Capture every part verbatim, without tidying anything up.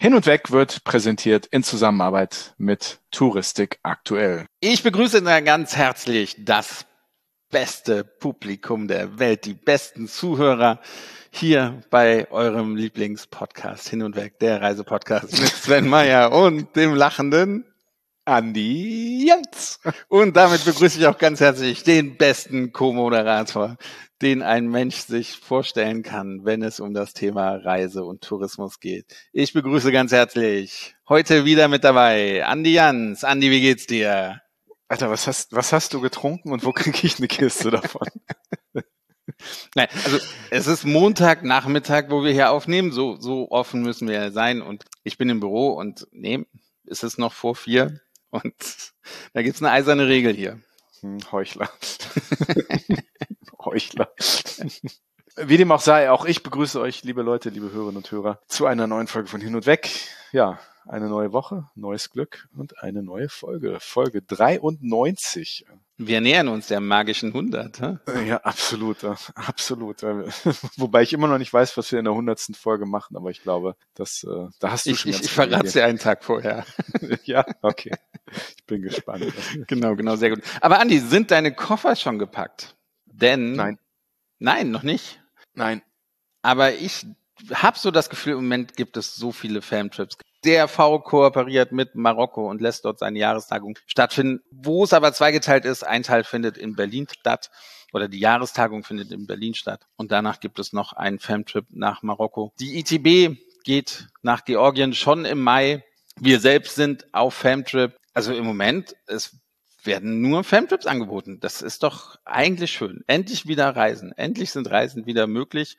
Hin und Weg wird präsentiert in Zusammenarbeit mit Touristik aktuell. Ich begrüße ganz herzlich das beste Publikum der Welt, die besten Zuhörer hier bei eurem Lieblingspodcast Hin und Weg, der Reisepodcast mit Sven Meyer und dem lachenden Andi Jans. Und damit begrüße ich auch ganz herzlich den besten Co-Moderator, den ein Mensch sich vorstellen kann, wenn es um das Thema Reise und Tourismus geht. Ich begrüße ganz herzlich heute wieder mit dabei Andi Jans. Andi, wie geht's dir? Alter, was hast, was hast du getrunken und wo kriege ich eine Kiste davon? Nein, also es ist Montagnachmittag, wo wir hier aufnehmen. So, so offen müssen wir ja sein. Und ich bin im Büro und nee, es ist noch vor vier. Und da gibt's eine eiserne Regel hier. Hm, Heuchler. Heuchler. Wie dem auch sei, auch ich begrüße euch, liebe Leute, liebe Hörerinnen und Hörer, zu einer neuen Folge von Hin und Weg. Ja, eine neue Woche, neues Glück und eine neue Folge. Folge dreiundneunzig. Wir nähern uns der magischen hundert. Hä? Ja, absolut, absolut. Wobei ich immer noch nicht weiß, was wir in der hundertsten Folge machen, aber ich glaube, dass, äh, da hast du ich, schon Ich, ganz ich verrate es dir einen Tag vorher. Ja, okay. Ich bin gespannt. Genau, genau, sehr gut. Aber Andi, sind deine Koffer schon gepackt? Denn... Nein. Nein, noch nicht? Nein. Aber ich habe so das Gefühl, im Moment gibt es so viele Famtrips. D R V kooperiert mit Marokko und lässt dort seine Jahrestagung stattfinden, wo es aber zweigeteilt ist. Ein Teil findet in Berlin statt oder die Jahrestagung findet in Berlin statt. Und danach gibt es noch einen Famtrip nach Marokko. Die I T B geht nach Georgien schon im Mai. Wir selbst sind auf Famtrip. Also im Moment, es werden nur Famtrips angeboten. Das ist doch eigentlich schön. Endlich wieder Reisen. Endlich sind Reisen wieder möglich.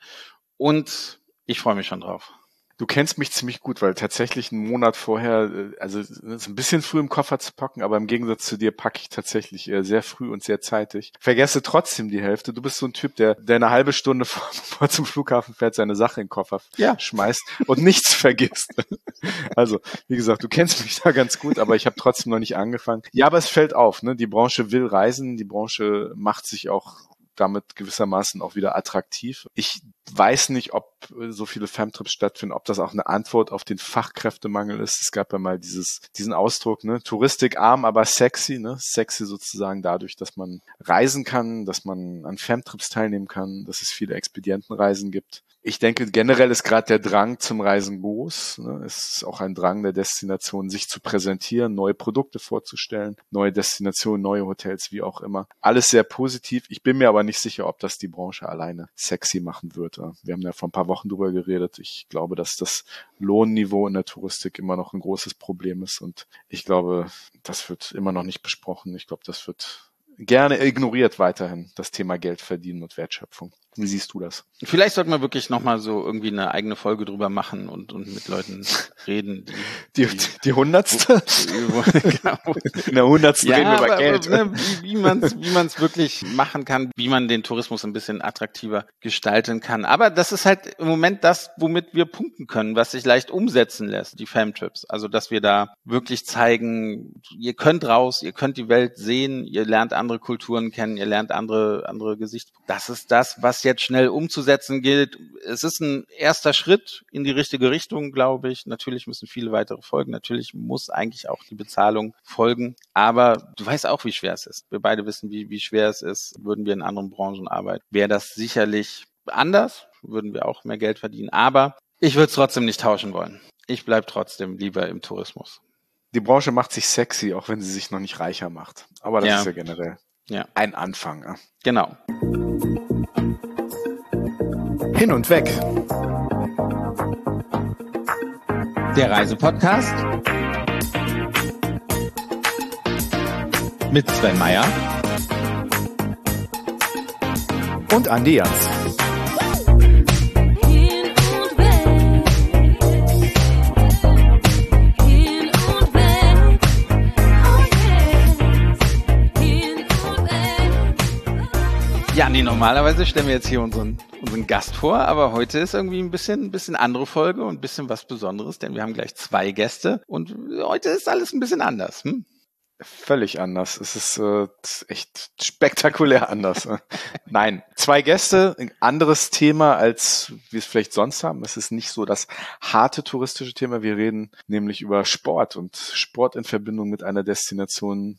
Und ich freue mich schon drauf. Du kennst mich ziemlich gut, weil tatsächlich einen Monat vorher, also es ist ein bisschen früh im Koffer zu packen, aber im Gegensatz zu dir packe ich tatsächlich sehr früh und sehr zeitig. Vergesse trotzdem die Hälfte. Du bist so ein Typ, der, der eine halbe Stunde vor, vor zum Flughafen fährt, seine Sache in den Koffer ja. schmeißt und nichts vergisst. Also, wie gesagt, du kennst mich da ganz gut, aber ich habe trotzdem noch nicht angefangen. Ja, aber es fällt auf, ne? Die Branche will reisen, die Branche macht sich auch damit gewissermaßen auch wieder attraktiv. Ich weiß nicht, ob so viele Famtrips stattfinden, ob das auch eine Antwort auf den Fachkräftemangel ist. Es gab ja mal dieses, diesen Ausdruck, ne, touristikarm, aber sexy, ne, sexy sozusagen dadurch, dass man reisen kann, dass man an Famtrips teilnehmen kann, dass es viele Expedientenreisen gibt. Ich denke, generell ist gerade der Drang zum Reisen groß. Ne? Es ist auch ein Drang der Destination, sich zu präsentieren, neue Produkte vorzustellen, neue Destinationen, neue Hotels, wie auch immer. Alles sehr positiv. Ich bin mir aber nicht sicher, ob das die Branche alleine sexy machen wird. Wir haben ja vor ein paar Wochen drüber geredet. Ich glaube, dass das Lohnniveau in der Touristik immer noch ein großes Problem ist. Und ich glaube, das wird immer noch nicht besprochen. Ich glaube, das wird gerne ignoriert weiterhin, das Thema Geld verdienen und Wertschöpfung. Wie siehst du das? Vielleicht sollten wir wirklich nochmal so irgendwie eine eigene Folge drüber machen und, und mit Leuten reden. Die, die, die hundertste? Genau. In der hundertsten ja, reden wir über aber, Geld. Ne, wie, wie man es wie man's wirklich machen kann, wie man den Tourismus ein bisschen attraktiver gestalten kann. Aber das ist halt im Moment das, womit wir punkten können, was sich leicht umsetzen lässt, die Famtrips. Also, dass wir da wirklich zeigen, ihr könnt raus, ihr könnt die Welt sehen, ihr lernt andere Kulturen kennen, ihr lernt andere, andere Gesichtspunkte. Das ist das, was jetzt schnell umzusetzen gilt. Es ist ein erster Schritt in die richtige Richtung, glaube ich. Natürlich müssen viele weitere folgen. Natürlich muss eigentlich auch die Bezahlung folgen. Aber du weißt auch, wie schwer es ist. Wir beide wissen, wie, wie schwer es ist. Würden wir in anderen Branchen arbeiten, wäre das sicherlich anders. Würden wir auch mehr Geld verdienen. Aber ich würde es trotzdem nicht tauschen wollen. Ich bleibe trotzdem lieber im Tourismus. Die Branche macht sich sexy, auch wenn sie sich noch nicht reicher macht. Aber das ja. ist ja generell ja. ein Anfang. Ja. Genau. Hin und Weg. Der Reisepodcast mit Sven Meyer und Andi Jans. Ja, nee, normalerweise stellen wir jetzt hier unseren, unseren Gast vor, aber heute ist irgendwie ein bisschen, ein bisschen andere Folge und ein bisschen was Besonderes, denn wir haben gleich zwei Gäste und heute ist alles ein bisschen anders. Hm? Völlig anders. Es ist äh, echt spektakulär anders. Nein, zwei Gäste, ein anderes Thema, als wir es vielleicht sonst haben. Es ist nicht so das harte touristische Thema. Wir reden nämlich über Sport und Sport in Verbindung mit einer Destination,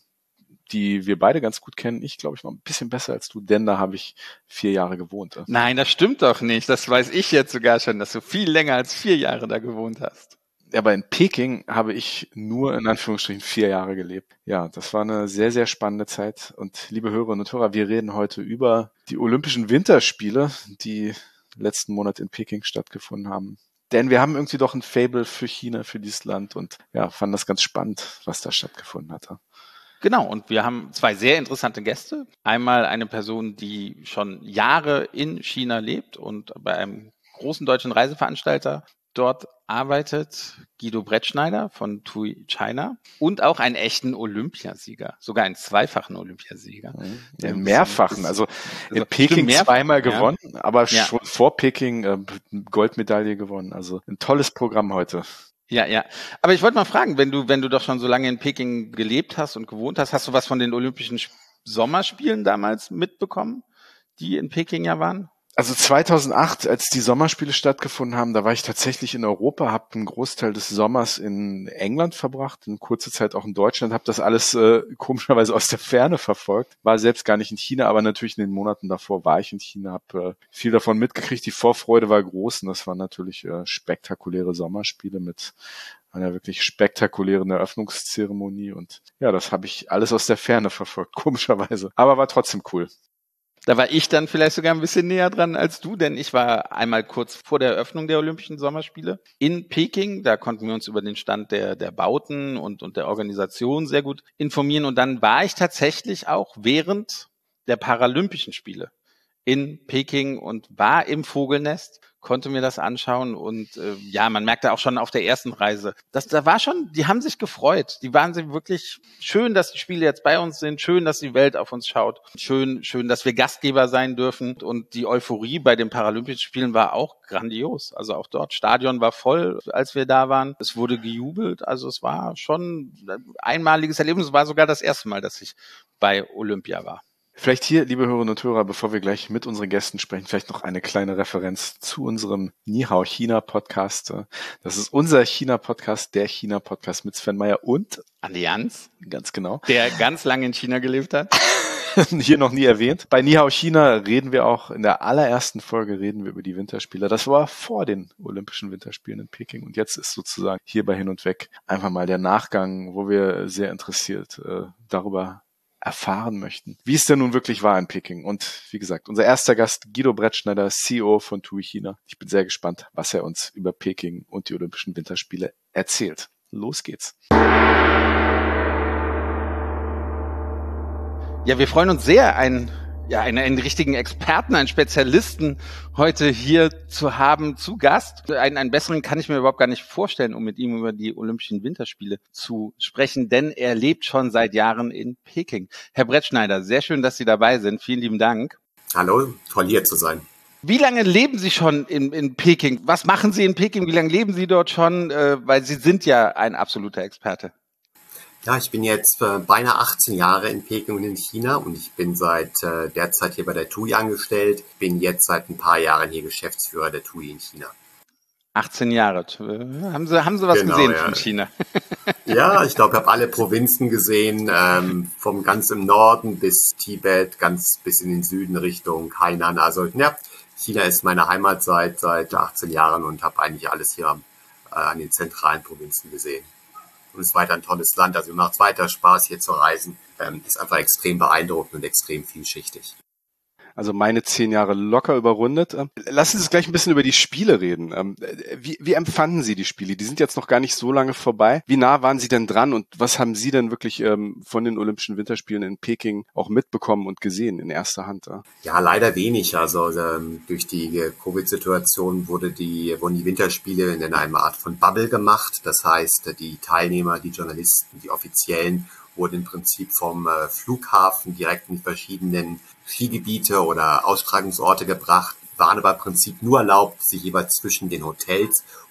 die wir beide ganz gut kennen. Ich glaube, ich noch ein bisschen besser als du, denn da habe ich vier Jahre gewohnt. Nein, das stimmt doch nicht. Das weiß ich jetzt sogar schon, dass du viel länger als vier Jahre da gewohnt hast. Aber in Peking habe ich nur in Anführungsstrichen vier Jahre gelebt. Ja, das war eine sehr, sehr spannende Zeit. Und liebe Hörerinnen und Hörer, wir reden heute über die Olympischen Winterspiele, die letzten Monat in Peking stattgefunden haben. Denn wir haben irgendwie doch ein Faible für China, für dieses Land und ja, fanden das ganz spannend, was da stattgefunden hatte. Genau, und wir haben zwei sehr interessante Gäste. Einmal eine Person, die schon Jahre in China lebt und bei einem großen deutschen Reiseveranstalter dort arbeitet, Guido Brettschneider von TUI China, und auch einen echten Olympiasieger, sogar einen zweifachen Olympiasieger. Ja, einen mehrfachen, also in also Peking mehrfach, zweimal gewonnen, ja. aber ja. schon vor Peking äh, Goldmedaille gewonnen. Also ein tolles Programm heute. Ja, ja. Aber ich wollte mal fragen, wenn du, wenn du doch schon so lange in Peking gelebt hast und gewohnt hast, hast du was von den Olympischen Sommerspielen damals mitbekommen, die in Peking ja waren? Also zweitausendacht, als die Sommerspiele stattgefunden haben, da war ich tatsächlich in Europa, habe einen Großteil des Sommers in England verbracht, eine kurze Zeit auch in Deutschland, habe das alles äh, komischerweise aus der Ferne verfolgt, war selbst gar nicht in China, aber natürlich in den Monaten davor war ich in China, habe äh, viel davon mitgekriegt, die Vorfreude war groß und das waren natürlich äh, spektakuläre Sommerspiele mit einer wirklich spektakulären Eröffnungszeremonie und ja, das habe ich alles aus der Ferne verfolgt, komischerweise, aber war trotzdem cool. Da war ich dann vielleicht sogar ein bisschen näher dran als du, denn ich war einmal kurz vor der Eröffnung der Olympischen Sommerspiele in Peking. Da konnten wir uns über den Stand der, der Bauten und, und der Organisation sehr gut informieren. Und dann war ich tatsächlich auch während der Paralympischen Spiele in Peking und war im Vogelnest, konnte mir das anschauen und äh, ja, man merkte auch schon auf der ersten Reise, dass da war schon, die haben sich gefreut, die waren sich wirklich schön, dass die Spiele jetzt bei uns sind, schön, dass die Welt auf uns schaut, schön, schön, dass wir Gastgeber sein dürfen und die Euphorie bei den Paralympischen Spielen war auch grandios, also auch dort, Stadion war voll, als wir da waren, es wurde gejubelt, also es war schon ein einmaliges Erlebnis, es war sogar das erste Mal, dass ich bei Olympia war. Vielleicht hier, liebe Hörerinnen und Hörer, bevor wir gleich mit unseren Gästen sprechen, vielleicht noch eine kleine Referenz zu unserem Nihao China Podcast. Das ist unser China-Podcast, der China-Podcast mit Sven Meyer und Allianz. Ganz genau. Der ganz lange in China gelebt hat. Hier noch nie erwähnt. Bei Nihao China reden wir auch, in der allerersten Folge reden wir über die Winterspiele. Das war vor den Olympischen Winterspielen in Peking. Und jetzt ist sozusagen hier bei Hin und Weg einfach mal der Nachgang, wo wir sehr interessiert äh, darüber erfahren möchten, wie es denn nun wirklich war in Peking. Und wie gesagt, unser erster Gast, Guido Brettschneider, C E O von TUI China. Ich bin sehr gespannt, was er uns über Peking und die Olympischen Winterspiele erzählt. Los geht's. Ja, wir freuen uns sehr, einen, ja, einen, einen richtigen Experten, einen Spezialisten heute hier zu haben, zu Gast. Einen, einen besseren kann ich mir überhaupt gar nicht vorstellen, um mit ihm über die Olympischen Winterspiele zu sprechen, denn er lebt schon seit Jahren in Peking. Herr Brettschneider, sehr schön, dass Sie dabei sind. Vielen lieben Dank. Hallo, toll hier zu sein. Wie lange leben Sie schon in, in Peking? Was machen Sie in Peking? Wie lange leben Sie dort schon? Äh, weil Sie sind ja ein absoluter Experte. Ja, ich bin jetzt äh, beinahe achtzehn Jahre in Peking und in China und ich bin seit äh, der Zeit hier bei der TUI angestellt, bin jetzt seit ein paar Jahren hier Geschäftsführer der TUI in China. achtzehn Jahre. Haben Sie, haben Sie was genau, gesehen ja. von China? Ja, ich glaube, ich habe alle Provinzen gesehen, ähm, vom ganz im Norden bis Tibet, ganz bis in den Süden Richtung Hainan. Also ja, China ist meine Heimat seit, seit achtzehn Jahren und habe eigentlich alles hier äh, an den zentralen Provinzen gesehen. Und es ist weiter ein tolles Land, also mir macht es weiter Spaß, hier zu reisen. Ähm, ist einfach extrem beeindruckend und extrem vielschichtig. Also meine zehn Jahre locker überrundet. Lassen Sie uns gleich ein bisschen über die Spiele reden. Wie, wie empfanden Sie die Spiele? Die sind jetzt noch gar nicht so lange vorbei. Wie nah waren Sie denn dran und was haben Sie denn wirklich ähm, von den Olympischen Winterspielen in Peking auch mitbekommen und gesehen in erster Hand? Ja, ja leider wenig. Also ähm, durch die Covid-Situation wurde die, wurden die Winterspiele in einer Art von Bubble gemacht. Das heißt, die Teilnehmer, die Journalisten, die Offiziellen wurden im Prinzip vom äh, Flughafen direkt in die verschiedenen Skigebiete oder Austragungsorte gebracht, waren aber im Prinzip nur erlaubt, sich jeweils zwischen den Hotels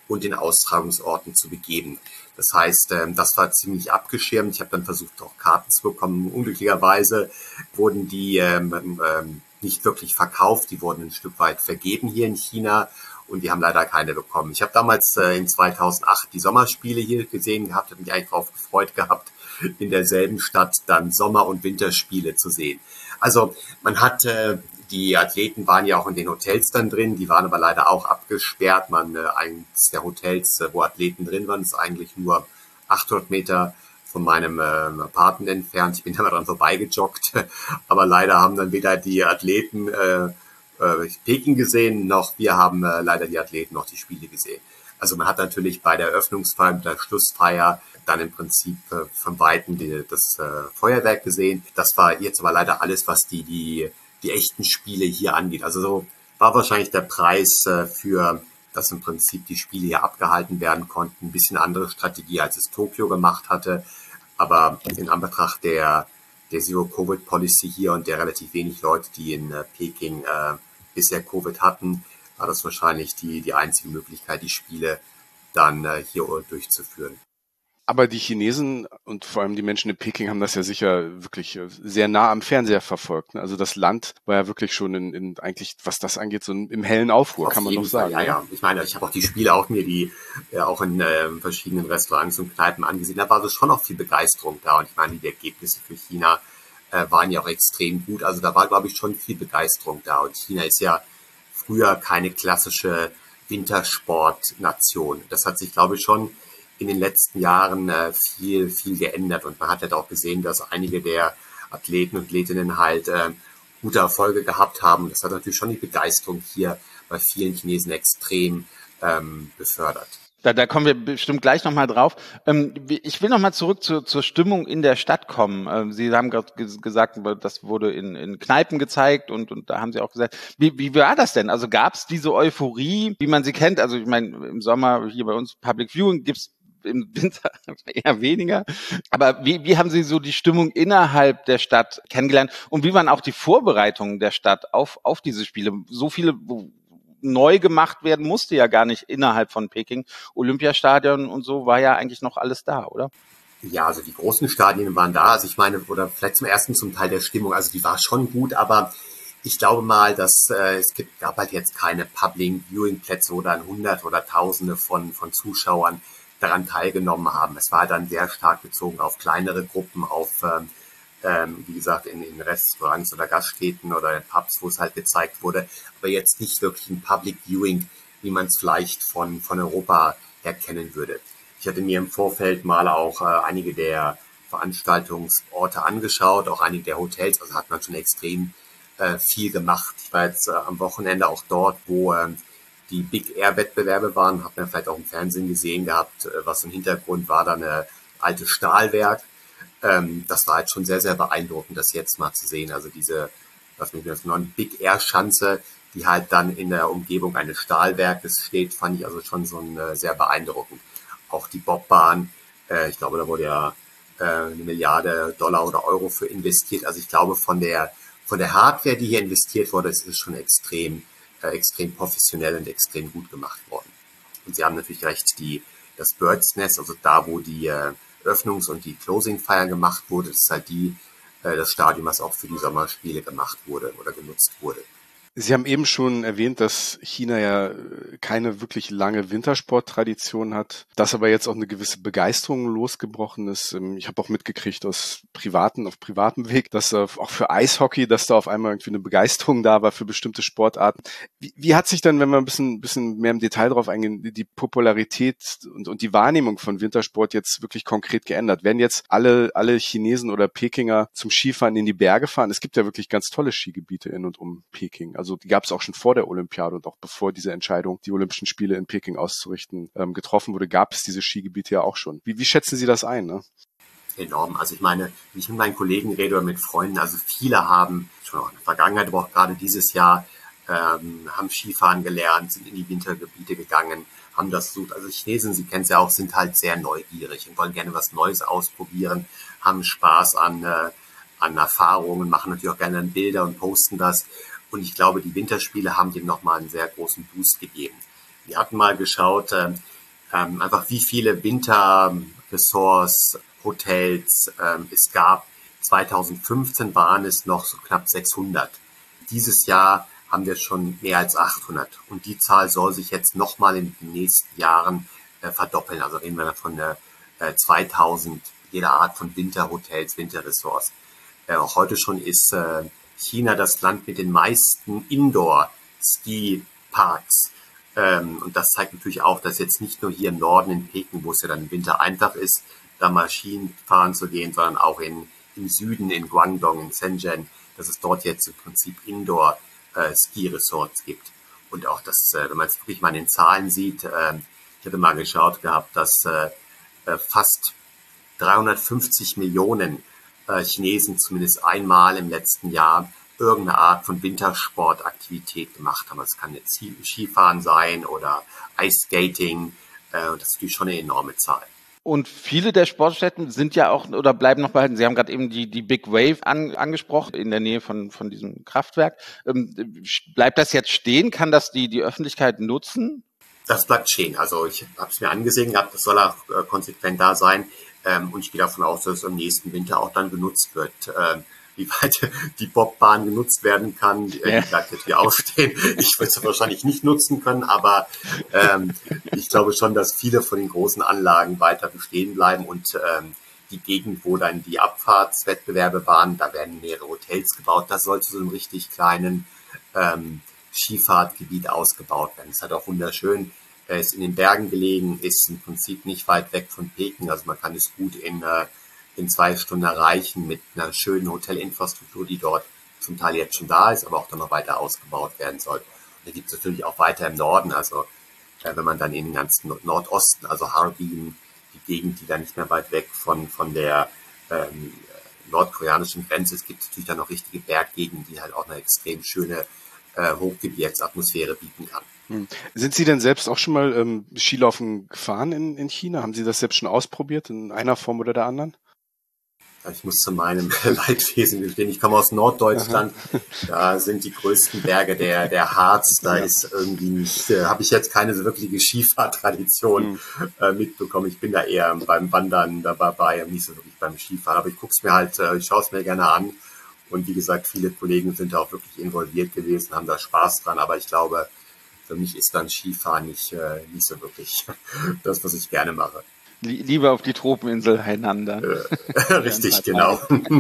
und den Austragungsorten zu begeben. Das heißt, das war ziemlich abgeschirmt. Ich habe dann versucht, auch Karten zu bekommen. Unglücklicherweise wurden die ähm, ähm, nicht wirklich verkauft. Die wurden ein Stück weit vergeben hier in China und wir haben leider keine bekommen. Ich habe damals äh, in zweitausendacht die Sommerspiele hier gesehen gehabt, habe mich eigentlich darauf gefreut gehabt, in derselben Stadt dann Sommer- und Winterspiele zu sehen. Also man hat, äh, die Athleten waren ja auch in den Hotels dann drin, die waren aber leider auch abgesperrt. Man, äh, eins der Hotels, äh, wo Athleten drin waren, ist eigentlich nur achthundert Meter von meinem äh, Apartment entfernt. Ich bin da mal dran vorbeigejoggt, aber leider haben dann weder die Athleten äh, äh, Peking gesehen, noch wir haben äh, leider die Athleten noch die Spiele gesehen. Also man hat natürlich bei der Eröffnungsfeier, der Schlussfeier dann im Prinzip äh, von Weitem die, das äh, Feuerwerk gesehen. Das war jetzt aber leider alles, was die die die echten Spiele hier angeht. Also so war wahrscheinlich der Preis äh, für, dass im Prinzip die Spiele hier abgehalten werden konnten, ein bisschen andere Strategie, als es Tokio gemacht hatte. Aber in Anbetracht der der Zero-Covid-Policy hier und der relativ wenig Leute, die in äh, Peking äh, bisher Covid hatten, war das wahrscheinlich die die einzige Möglichkeit, die Spiele dann äh, hier durchzuführen. Aber die Chinesen und vor allem die Menschen in Peking haben das ja sicher wirklich sehr nah am Fernseher verfolgt. Also das Land war ja wirklich schon in, in eigentlich, was das angeht, so im hellen Aufruhr, Auf kann man jeden noch sagen. Fall, ja, ja. Ich meine, ich habe auch die Spiele auch mir die ja, auch in äh, verschiedenen Restaurants und Kneipen angesehen. Da war so schon auch viel Begeisterung da. Und ich meine, die Ergebnisse für China äh, waren ja auch extrem gut. Also da war, glaube ich, schon viel Begeisterung da. Und China ist ja früher keine klassische Wintersportnation. Das hat sich, glaube ich, schon in den letzten Jahren äh, viel, viel geändert. Und man hat halt auch gesehen, dass einige der Athleten und Athletinnen halt äh, gute Erfolge gehabt haben. Das hat natürlich schon die Begeisterung hier bei vielen Chinesen extrem ähm, befördert. Da, da kommen wir bestimmt gleich nochmal drauf. Ähm, ich will nochmal zurück zu, zur Stimmung in der Stadt kommen. Ähm, Sie haben gerade gesagt, das wurde in, in Kneipen gezeigt und, und da haben Sie auch gesagt, wie, wie war das denn? Also gab es diese Euphorie, wie man sie kennt? Also ich meine, im Sommer hier bei uns Public Viewing gibt's im Winter eher weniger. Aber wie, wie haben Sie so die Stimmung innerhalb der Stadt kennengelernt? Und wie waren auch die Vorbereitungen der Stadt auf, auf diese Spiele? So viele neu gemacht werden musste ja gar nicht innerhalb von Peking. Olympiastadion und so war ja eigentlich noch alles da, oder? Ja, also die großen Stadien waren da. Also ich meine, oder vielleicht zum ersten zum Teil der Stimmung. Also die war schon gut, aber ich glaube mal, dass äh, es gibt, gab halt jetzt keine Public Viewing Plätze, wo dann Hunderte oder Tausende von von Zuschauern daran teilgenommen haben. Es war dann sehr stark bezogen auf kleinere Gruppen, auf ähm, wie gesagt in, in Restaurants oder Gaststätten oder in Pubs, wo es halt gezeigt wurde, aber jetzt nicht wirklich ein Public Viewing, wie man es vielleicht von von Europa her kennen würde. Ich hatte mir im Vorfeld mal auch äh, einige der Veranstaltungsorte angeschaut, auch einige der Hotels, also hat man schon extrem äh, viel gemacht. Ich war jetzt äh, am Wochenende auch dort, wo äh, die Big Air Wettbewerbe waren, hat man vielleicht auch im Fernsehen gesehen gehabt, was im Hintergrund war, da eine alte Stahlwerk. Ähm, das war halt schon sehr, sehr beeindruckend, das jetzt mal zu sehen. Also diese, was mich das nennen, Big Air Schanze, die halt dann in der Umgebung eines Stahlwerkes steht, fand ich also schon so ein, äh, sehr beeindruckend. Auch die Bobbahn, äh, ich glaube, da wurde ja äh, eine Milliarde Dollar oder Euro für investiert. Also ich glaube, von der, von der Hardware, die hier investiert wurde, ist es schon extrem extrem professionell und extrem gut gemacht worden. Und Sie haben natürlich recht, die, das Bird's Nest, also da, wo die äh, Öffnungs- und die Closing-Feier gemacht wurde, ist halt die, äh, das Stadion, was auch für die Sommerspiele gemacht wurde oder genutzt wurde. Sie haben eben schon erwähnt, dass China ja keine wirklich lange Wintersporttradition hat, dass aber jetzt auch eine gewisse Begeisterung losgebrochen ist. Ich habe auch mitgekriegt aus privaten, auf privatem Weg, dass auch für Eishockey, dass da auf einmal irgendwie eine Begeisterung da war für bestimmte Sportarten. Wie, wie hat sich dann, wenn wir ein bisschen, bisschen mehr im Detail drauf eingehen, die Popularität und, und die Wahrnehmung von Wintersport jetzt wirklich konkret geändert? Werden jetzt alle, alle Chinesen oder Pekinger zum Skifahren in die Berge fahren? Es gibt ja wirklich ganz tolle Skigebiete in und um Peking. Also die gab es auch schon vor der Olympiade und auch bevor diese Entscheidung, die Olympischen Spiele in Peking auszurichten, ähm, getroffen wurde, gab es diese Skigebiete ja auch schon. Wie, wie schätzen Sie das ein? Ne? Enorm. Also ich meine, wenn ich mit meinen Kollegen rede oder mit Freunden, also viele haben schon auch in der Vergangenheit, aber auch gerade dieses Jahr, ähm, haben Skifahren gelernt, sind in die Wintergebiete gegangen, haben das versucht. Also Chinesen, Sie kennen es ja auch, sind halt sehr neugierig und wollen gerne was Neues ausprobieren, haben Spaß an, äh, an Erfahrungen, machen natürlich auch gerne Bilder und posten das. Und ich glaube, die Winterspiele haben dem nochmal einen sehr großen Boost gegeben. Wir hatten mal geschaut, ähm, einfach wie viele Winterressorts, Hotels ähm, es gab. zweitausendfünfzehn waren es noch so knapp sechshundert. Dieses Jahr haben wir schon mehr als achthundert. Und die Zahl soll sich jetzt nochmal in den nächsten Jahren äh, verdoppeln. Also reden wir von äh, zweitausend jeder Art von Winterhotels, Winterresorts. Äh, auch heute schon ist äh, China das Land mit den meisten Indoor-Ski-Parks. Ähm, und das zeigt natürlich auch, dass jetzt nicht nur hier im Norden in Peking, wo es ja dann im Winter einfach ist, da mal Skien fahren zu gehen, sondern auch in, im Süden, in Guangdong, in Shenzhen, dass es dort jetzt im Prinzip Indoor-Ski-Resorts gibt. Und auch das, äh, wenn man es wirklich mal in den Zahlen sieht, äh, ich hatte mal geschaut gehabt, dass äh, fast dreihundertfünfzig Millionen äh, Chinesen zumindest einmal im letzten Jahr irgendeine Art von Wintersportaktivität gemacht haben. Es kann jetzt Skifahren sein oder Ice-Skating. Äh, das ist natürlich schon eine enorme Zahl. Und viele der Sportstätten sind ja auch oder bleiben noch behalten. Sie haben gerade eben die, die Big Wave an, angesprochen, in der Nähe von, von diesem Kraftwerk. Ähm, bleibt das jetzt stehen? Kann das die, die Öffentlichkeit nutzen? Das bleibt stehen. Also ich habe es mir angesehen gehabt, das soll auch äh, konsequent da sein. Ähm, und ich gehe davon aus, dass es im nächsten Winter auch dann genutzt wird. Ähm, wie weit die Bobbahn genutzt werden kann, die, ja. die bleibt jetzt hier aufstehen. Ich würde es wahrscheinlich nicht nutzen können, aber ähm, ich glaube schon, dass viele von den großen Anlagen weiter bestehen bleiben und ähm, die Gegend, wo dann die Abfahrtswettbewerbe waren, da werden mehrere Hotels gebaut. Das soll zu so einem richtig kleinen ähm, Skifahrtgebiet ausgebaut werden. Es hat auch wunderschön, er ist in den Bergen gelegen, ist im Prinzip nicht weit weg von Peking, also man kann es gut in äh, in zwei Stunden erreichen mit einer schönen Hotelinfrastruktur, die dort zum Teil jetzt schon da ist, aber auch dann noch weiter ausgebaut werden soll. Und da gibt es natürlich auch weiter im Norden, also äh, wenn man dann in den ganzen Nordosten, also Harbin, die Gegend, die dann nicht mehr weit weg von von der ähm, nordkoreanischen Grenze ist, gibt es natürlich dann noch richtige Berggegenden, die halt auch eine extrem schöne äh, Hochgebirgsatmosphäre bieten kann. Hm. Sind Sie denn selbst auch schon mal ähm, Skilaufen gefahren in, in China? Haben Sie das selbst schon ausprobiert, in einer Form oder der anderen? Ich muss zu meinem Leidwesen gestehen, ich komme aus Norddeutschland, aha. Da sind die größten Berge der der Harz, da ja. ist irgendwie nicht, äh, habe ich jetzt keine so wirkliche Skifahrtradition mhm. äh, mitbekommen. Ich bin da eher beim Wandern dabei und nicht so wirklich beim Skifahren, aber ich gucke es mir halt, äh, ich schaue es mir gerne an und wie gesagt, viele Kollegen sind da auch wirklich involviert gewesen, haben da Spaß dran, aber ich glaube, für mich ist dann Skifahren nicht, äh, nicht so wirklich das, was ich gerne mache. Lieber auf die Tropeninsel Hainan. Äh, richtig, genau.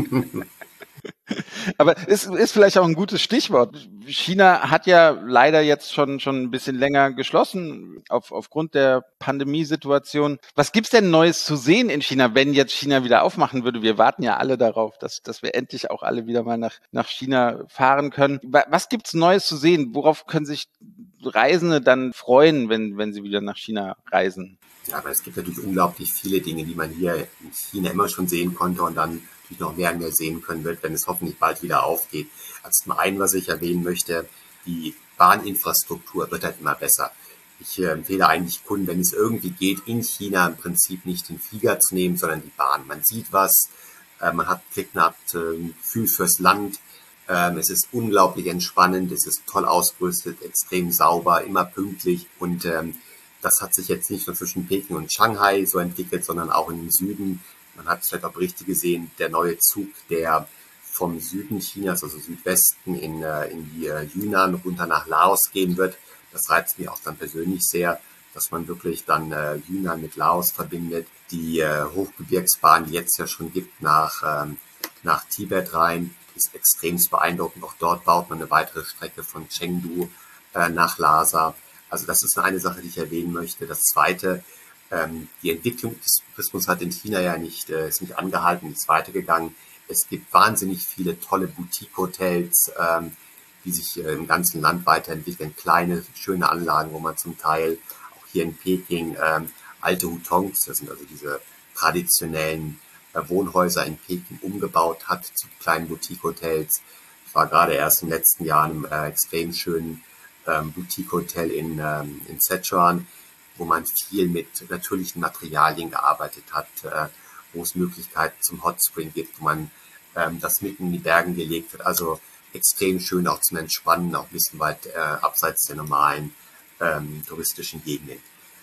Aber es ist vielleicht auch ein gutes Stichwort. China hat ja leider jetzt schon schon ein bisschen länger geschlossen auf, aufgrund der Pandemiesituation. Was gibt's denn Neues zu sehen in China, wenn jetzt China wieder aufmachen würde? Wir warten ja alle darauf, dass dass wir endlich auch alle wieder mal nach nach China fahren können. Was gibt's Neues zu sehen? Worauf können sich Reisende dann freuen, wenn wenn sie wieder nach China reisen? Ja, aber es gibt natürlich unglaublich viele Dinge, die man hier in China immer schon sehen konnte und dann natürlich noch mehr und mehr sehen können wird, wenn es hoffentlich bald wieder aufgeht. Also zum einen, was ich erwähnen möchte, die Bahninfrastruktur wird halt immer besser. Ich äh, empfehle eigentlich Kunden, wenn es irgendwie geht, in China im Prinzip nicht den Flieger zu nehmen, sondern die Bahn. Man sieht was, äh, man hat Blick nach äh, Gefühl fürs Land. Ähm, es ist unglaublich entspannend, es ist toll ausgerüstet, extrem sauber, immer pünktlich und ähm, das hat sich jetzt nicht nur zwischen Peking und Shanghai so entwickelt, sondern auch im Süden. Man hat vielleicht auch Berichte gesehen, der neue Zug, der vom Süden Chinas, also Südwesten, in, in die Yunnan runter nach Laos gehen wird. Das reizt mich auch dann persönlich sehr, dass man wirklich dann äh, Yunnan mit Laos verbindet. Die äh, Hochgebirgsbahn, die jetzt ja schon gibt, nach, ähm, nach Tibet rein, ist extrem beeindruckend. Auch dort baut man eine weitere Strecke von Chengdu äh, nach Lhasa. Also das ist eine Sache, die ich erwähnen möchte. Das Zweite, ähm, die Entwicklung des Tourismus hat in China ja nicht, äh, ist nicht angehalten, ist weitergegangen. Es gibt wahnsinnig viele tolle Boutique-Hotels, ähm, die sich äh, im ganzen Land weiterentwickeln. Kleine, schöne Anlagen, wo man zum Teil auch hier in Peking ähm, alte Hutongs, das sind also diese traditionellen äh, Wohnhäuser in Peking umgebaut hat zu kleinen Boutique-Hotels. Ich war gerade erst im letzten Jahr in einem äh, extrem schönen Ähm, Boutique-Hotel in, ähm, in Sichuan, wo man viel mit natürlichen Materialien gearbeitet hat, äh, wo es Möglichkeiten zum Hot Spring gibt, wo man ähm, das mitten in die Bergen gelegt hat. Also extrem schön auch zum Entspannen, auch ein bisschen weit äh, abseits der normalen ähm, touristischen Gegenden.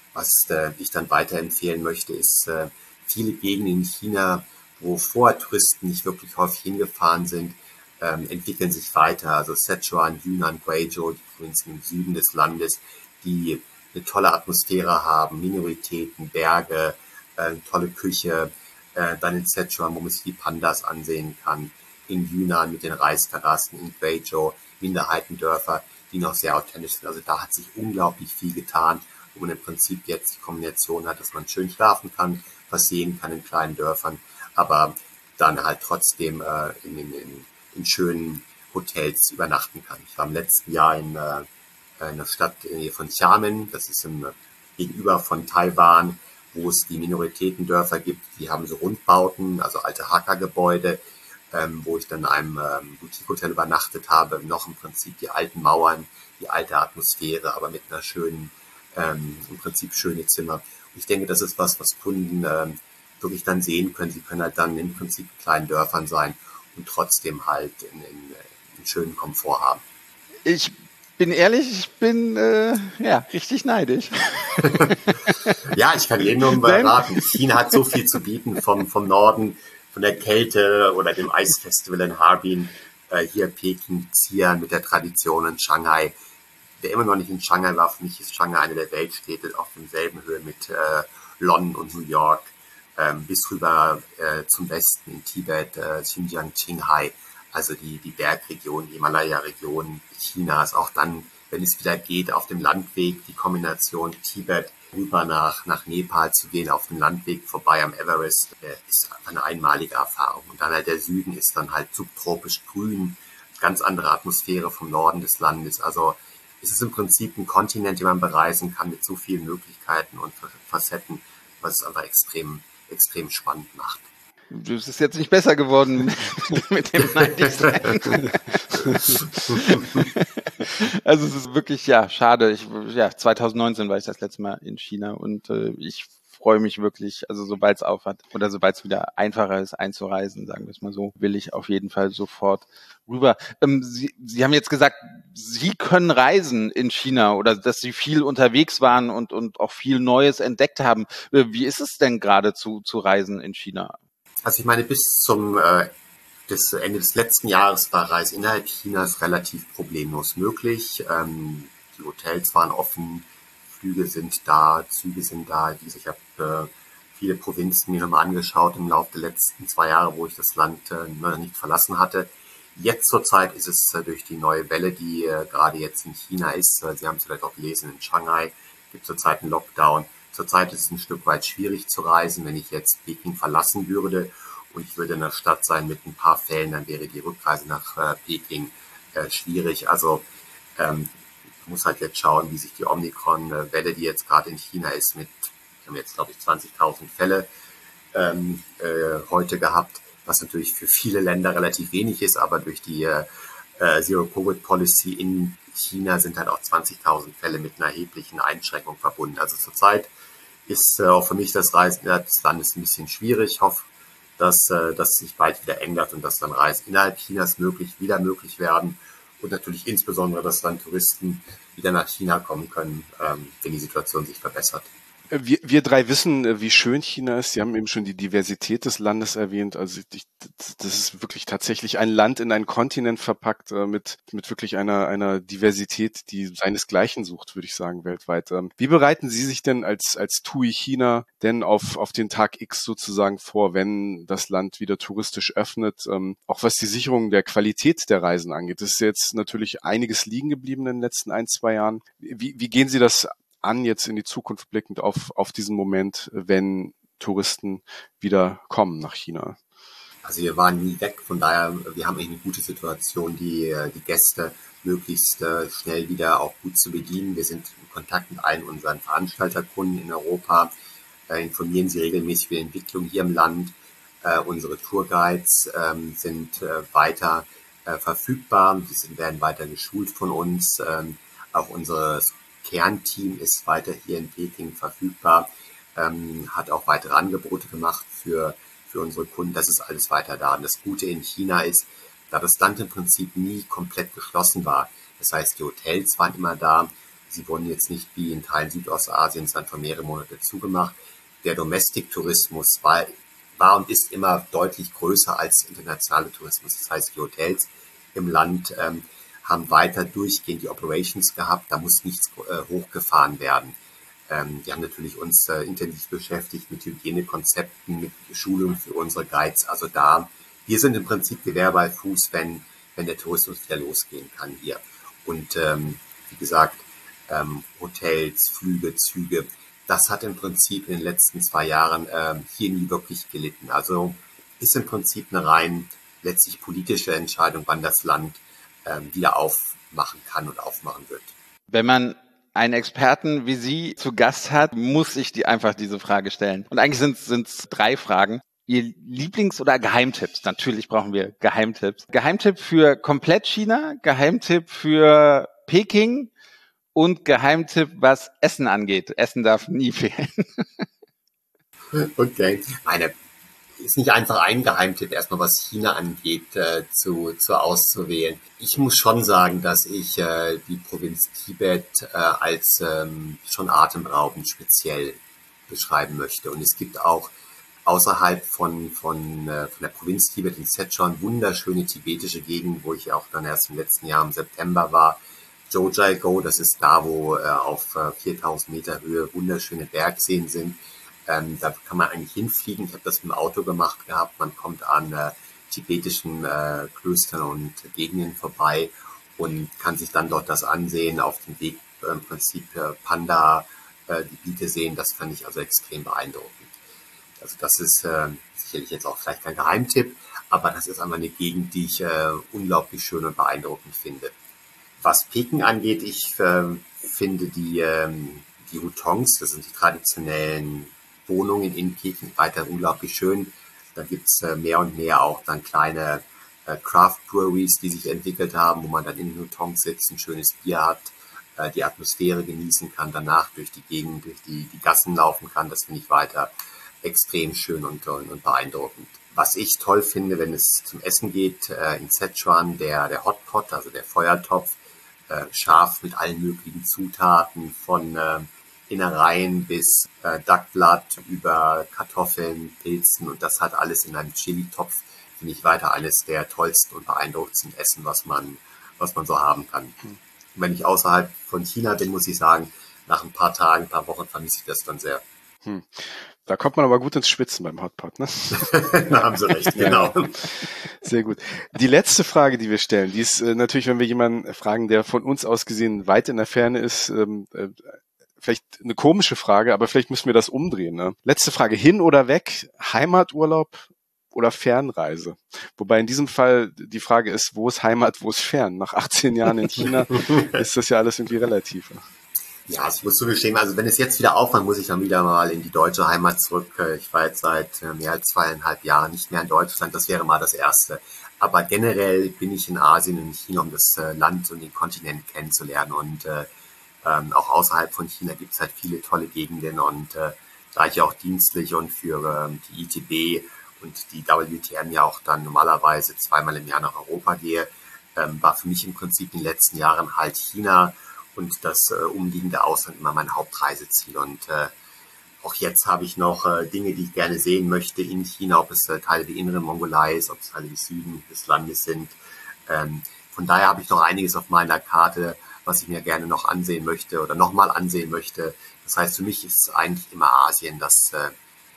Was äh, ich dann weiterempfehlen möchte, ist äh, viele Gegenden in China, wo vorher Touristen nicht wirklich häufig hingefahren sind, ähm, entwickeln sich weiter. Also Sichuan, Yunnan, Guizhou, die Provinzen im Süden des Landes, die eine tolle Atmosphäre haben, Minoritäten, Berge, äh, tolle Küche. Äh, dann in Sichuan, wo man sich die Pandas ansehen kann. In Yunnan mit den Reisterrassen, in Guizhou, Minderheitendörfer, die noch sehr authentisch sind. Also da hat sich unglaublich viel getan, wo man im Prinzip jetzt die Kombination hat, dass man schön schlafen kann, was sehen kann in kleinen Dörfern, aber dann halt trotzdem äh, in, in, in schönen Hotels übernachten kann. Ich war im letzten Jahr in äh, einer Stadt in der Nähe von Xiamen, das ist im gegenüber von Taiwan, wo es die Minoritätendörfer gibt, die haben so Rundbauten, also alte Hakka-Gebäude, ähm, wo ich dann in einem ähm, Boutique-Hotel übernachtet habe, noch im Prinzip die alten Mauern, die alte Atmosphäre, aber mit einer schönen, ähm, im Prinzip schöne Zimmer. Und ich denke, das ist was, was Kunden ähm, wirklich dann sehen können. Sie können halt dann im Prinzip in kleinen Dörfern sein und trotzdem halt in, in, einen schönen Komfort haben. Ich bin ehrlich, ich bin äh, ja richtig neidisch. Ja, ich kann jedem nur beraten. China hat so viel zu bieten vom, vom Norden, von der Kälte oder dem Eisfestival in Harbin, äh, hier Peking, Xi'an mit der Tradition in Shanghai. Wer immer noch nicht in Shanghai war, für mich ist Shanghai eine der Weltstädte auf demselben Höhe mit äh, London und New York, ähm, bis rüber äh, zum Westen in Tibet, äh, Xinjiang, Qinghai, also die, die Bergregion, die Himalaya-Region Chinas. Auch dann, wenn es wieder geht, auf dem Landweg, die Kombination Tibet rüber nach, nach Nepal zu gehen, auf dem Landweg vorbei am Everest, äh, ist eine einmalige Erfahrung. Und dann halt der Süden ist dann halt subtropisch grün, ganz andere Atmosphäre vom Norden des Landes. Also es ist im Prinzip ein Kontinent, den man bereisen kann mit so vielen Möglichkeiten und Facetten, was es einfach extrem, extrem spannend macht. Das ist jetzt nicht besser geworden mit dem Neidigsein. Also es ist wirklich, ja, schade. Ich, ja, zwanzig neunzehn war ich das letzte Mal in China und äh, ich freue mich wirklich, also sobald es aufhat oder sobald es wieder einfacher ist einzureisen, sagen wir es mal so, will ich auf jeden Fall sofort rüber. Ähm, Sie, Sie haben jetzt gesagt, Sie können reisen in China oder dass Sie viel unterwegs waren und, und auch viel Neues entdeckt haben. Wie ist es denn gerade zu, zu reisen in China? Also ich meine, bis zum äh, des Ende des letzten Jahres war Reise innerhalb Chinas relativ problemlos möglich. Ähm, die Hotels waren offen, Flüge sind da, Züge sind da. Ich habe äh, viele Provinzen mir nochmal angeschaut im Laufe der letzten zwei Jahre, wo ich das Land äh, noch nicht verlassen hatte. Jetzt zur Zeit ist es äh, durch die neue Welle, die äh, gerade jetzt in China ist. Äh, Sie haben es vielleicht auch gelesen, in Shanghai gibt es zurzeit einen Lockdown. Zurzeit ist es ein Stück weit schwierig zu reisen. Wenn ich jetzt Peking verlassen würde und ich würde in einer Stadt sein mit ein paar Fällen, dann wäre die Rückreise nach äh, Peking äh, schwierig. Also ähm, ich muss halt jetzt schauen, wie sich die Omikron-Welle, die jetzt gerade in China ist, mit, wir haben jetzt glaube ich zwanzigtausend Fälle ähm, äh, heute gehabt, was natürlich für viele Länder relativ wenig ist, aber durch die äh, Zero-Covid-Policy in China sind halt auch zwanzigtausend Fälle mit einer erheblichen Einschränkung verbunden. Also zurzeit ist äh, auch für mich das Reisen des Landes ein bisschen schwierig. Ich hoffe, dass äh, das sich bald wieder ändert und dass dann Reisen innerhalb Chinas möglich, wieder möglich werden und natürlich insbesondere, dass dann Touristen wieder nach China kommen können, ähm, wenn die Situation sich verbessert. Wir, wir drei wissen, wie schön China ist. Sie haben eben schon die Diversität des Landes erwähnt. Also ich, das ist wirklich tatsächlich ein Land in einen Kontinent verpackt mit mit wirklich einer einer Diversität, die seinesgleichen sucht, würde ich sagen, weltweit. Wie bereiten Sie sich denn als als T U I China denn auf auf den Tag X sozusagen vor, wenn das Land wieder touristisch öffnet? Auch was die Sicherung der Qualität der Reisen angeht. Das ist jetzt natürlich einiges liegen geblieben in den letzten ein, zwei Jahren. Wie, wie gehen Sie das an, jetzt in die Zukunft blickend auf, auf diesen Moment, wenn Touristen wieder kommen nach China? Also wir waren nie weg, von daher, wir haben eine gute Situation, die, die Gäste möglichst schnell wieder auch gut zu bedienen. Wir sind in Kontakt mit allen unseren Veranstalterkunden in Europa, äh, informieren sie regelmäßig über die Entwicklung hier im Land. Äh, unsere Tourguides äh, sind äh, weiter äh, verfügbar, die sind, werden weiter geschult von uns. Äh, auch unsere Kernteam ist weiter hier in Peking verfügbar, ähm, hat auch weitere Angebote gemacht für, für unsere Kunden. Das ist alles weiter da. Und das Gute in China ist, da das Land im Prinzip nie komplett geschlossen war. Das heißt, die Hotels waren immer da, Sie wurden jetzt nicht wie in Teilen Südostasiens dann für mehrere Monate zugemacht. Der Domestic-Tourismus war, war und ist immer deutlich größer als internationale Tourismus. Das heißt, die Hotels im Land ähm, haben weiter durchgehend die Operations gehabt. Da muss nichts äh, hochgefahren werden. Ähm, die haben natürlich uns äh, intensiv beschäftigt mit Hygienekonzepten, mit Schulungen für unsere Guides. Also da, wir sind im Prinzip Gewehr bei Fuß, wenn, wenn der Tourismus wieder losgehen kann hier. Und ähm, wie gesagt, ähm, Hotels, Flüge, Züge, das hat im Prinzip in den letzten zwei Jahren ähm, hier nie wirklich gelitten. Also ist im Prinzip eine rein letztlich politische Entscheidung, wann das Land ähm, wieder aufmachen kann und aufmachen wird. Wenn man einen Experten wie Sie zu Gast hat, muss ich die einfach diese Frage stellen. Und eigentlich sind es drei Fragen. Ihr Lieblings- oder Geheimtipps? Natürlich brauchen wir Geheimtipps. Geheimtipp für komplett China, Geheimtipp für Peking und Geheimtipp, was Essen angeht. Essen darf nie fehlen. Okay. Eine ist nicht einfach ein Geheimtipp, erstmal was China angeht, äh, zu, zu auszuwählen. Ich muss schon sagen, dass ich äh, die Provinz Tibet äh, als ähm, schon atemberaubend speziell beschreiben möchte. Und es gibt auch außerhalb von, von, äh, von der Provinz Tibet in Sichuan wunderschöne tibetische Gegenden, wo ich auch dann erst im letzten Jahr im September war. Zhojiago, das ist da, wo äh, auf äh, viertausend Meter Höhe wunderschöne Bergseen sind. Ähm, da kann man eigentlich hinfliegen. Ich habe das mit dem Auto gemacht gehabt. Man kommt an äh, tibetischen äh, Klöstern und Gegenden vorbei und kann sich dann dort das ansehen, auf dem Weg äh, im Prinzip äh, Panda-Gebiete äh, sehen. Das fand ich also extrem beeindruckend. Also das ist äh, sicherlich jetzt auch vielleicht kein Geheimtipp, aber das ist einfach eine Gegend, die ich äh, unglaublich schön und beeindruckend finde. Was Peking angeht, ich äh, finde die, ähm, die Hutongs, das sind die traditionellen Wohnungen in Peking, weiter unglaublich schön. Da gibt's äh, mehr und mehr auch dann kleine äh, Craft Breweries, die sich entwickelt haben, wo man dann in den Hutongs sitzt, ein schönes Bier hat, äh, die Atmosphäre genießen kann, danach durch die Gegend, durch die, die Gassen laufen kann. Das finde ich weiter extrem schön und, und beeindruckend. Was ich toll finde, wenn es zum Essen geht, äh, in Sichuan, der, der Hotpot, also der Feuertopf, äh, scharf mit allen möglichen Zutaten, von äh, Innereien bis äh, Duckblatt über Kartoffeln, Pilzen, und das hat alles in einem Chili-Topf, finde ich weiter eines der tollsten und beeindruckendsten Essen, was man, was man so haben kann. Und wenn ich außerhalb von China bin, muss ich sagen, nach ein paar Tagen, ein paar Wochen vermisse ich das dann sehr. Hm. Da kommt man aber gut ins Schwitzen beim Hotpot, ne? Da haben Sie recht, genau. Sehr gut. Die letzte Frage, die wir stellen, die ist äh, natürlich, wenn wir jemanden fragen, der von uns aus gesehen weit in der Ferne ist, ähm, äh, vielleicht eine komische Frage, aber vielleicht müssen wir das umdrehen. Ne? Letzte Frage, hin oder weg, Heimaturlaub oder Fernreise? Wobei in diesem Fall die Frage ist, wo ist Heimat, wo ist fern? Nach achtzehn Jahren in China ist das ja alles irgendwie relativ. Ja, ich muss zugestehen, also wenn es jetzt wieder aufhört, muss ich dann wieder mal in die deutsche Heimat zurück. Ich war jetzt seit mehr als zweieinhalb Jahren nicht mehr in Deutschland. Das wäre mal das Erste. Aber generell bin ich in Asien und in China, um das Land und den Kontinent kennenzulernen. Und äh, ähm, auch außerhalb von China gibt es halt viele tolle Gegenden. Und äh, da ich auch dienstlich und für ähm, die I T B und die W T M ja auch dann normalerweise zweimal im Jahr nach Europa gehe, ähm, war für mich im Prinzip in den letzten Jahren halt China und das äh, umliegende Ausland immer mein Hauptreiseziel. Und äh, auch jetzt habe ich noch äh, Dinge, die ich gerne sehen möchte in China, ob es äh, Teile der inneren Mongolei ist, ob es Teile des Süden des Landes sind. Ähm, von daher habe ich noch einiges auf meiner Karte, was ich mir gerne noch ansehen möchte oder nochmal ansehen möchte. Das heißt, für mich ist eigentlich immer Asien das, äh,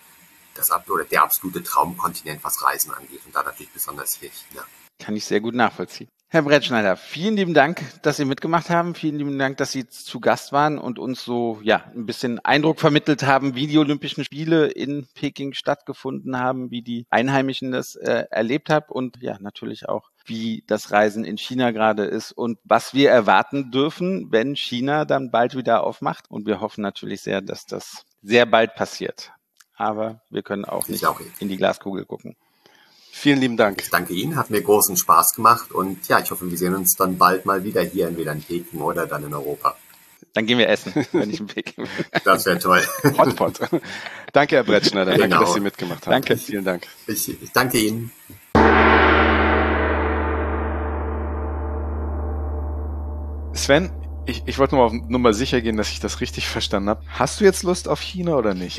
das oder der absolute Traumkontinent, was Reisen angeht. Und da natürlich besonders hier China. Kann ich sehr gut nachvollziehen. Herr Brettschneider, vielen lieben Dank, dass Sie mitgemacht haben. Vielen lieben Dank, dass Sie zu Gast waren und uns so ja ein bisschen Eindruck vermittelt haben, wie die Olympischen Spiele in Peking stattgefunden haben, wie die Einheimischen das äh, erlebt haben und ja natürlich auch, wie das Reisen in China gerade ist und was wir erwarten dürfen, wenn China dann bald wieder aufmacht. Und wir hoffen natürlich sehr, dass das sehr bald passiert. Aber wir können auch nicht auch in die Glaskugel gucken. Vielen lieben Dank. Ich danke Ihnen, hat mir großen Spaß gemacht und ja, ich hoffe, wir sehen uns dann bald mal wieder hier, entweder in Peking oder dann in Europa. Dann gehen wir essen, wenn ich in Peking bin. Das wäre toll. Hotpot. Danke, Herr Brettschneider. Genau. Danke, dass Sie mitgemacht haben. Danke. Vielen Dank. Ich, ich danke Ihnen. Sven, Ich, ich wollte nur mal, nur mal sicher gehen, dass ich das richtig verstanden habe. Hast du jetzt Lust auf China oder nicht?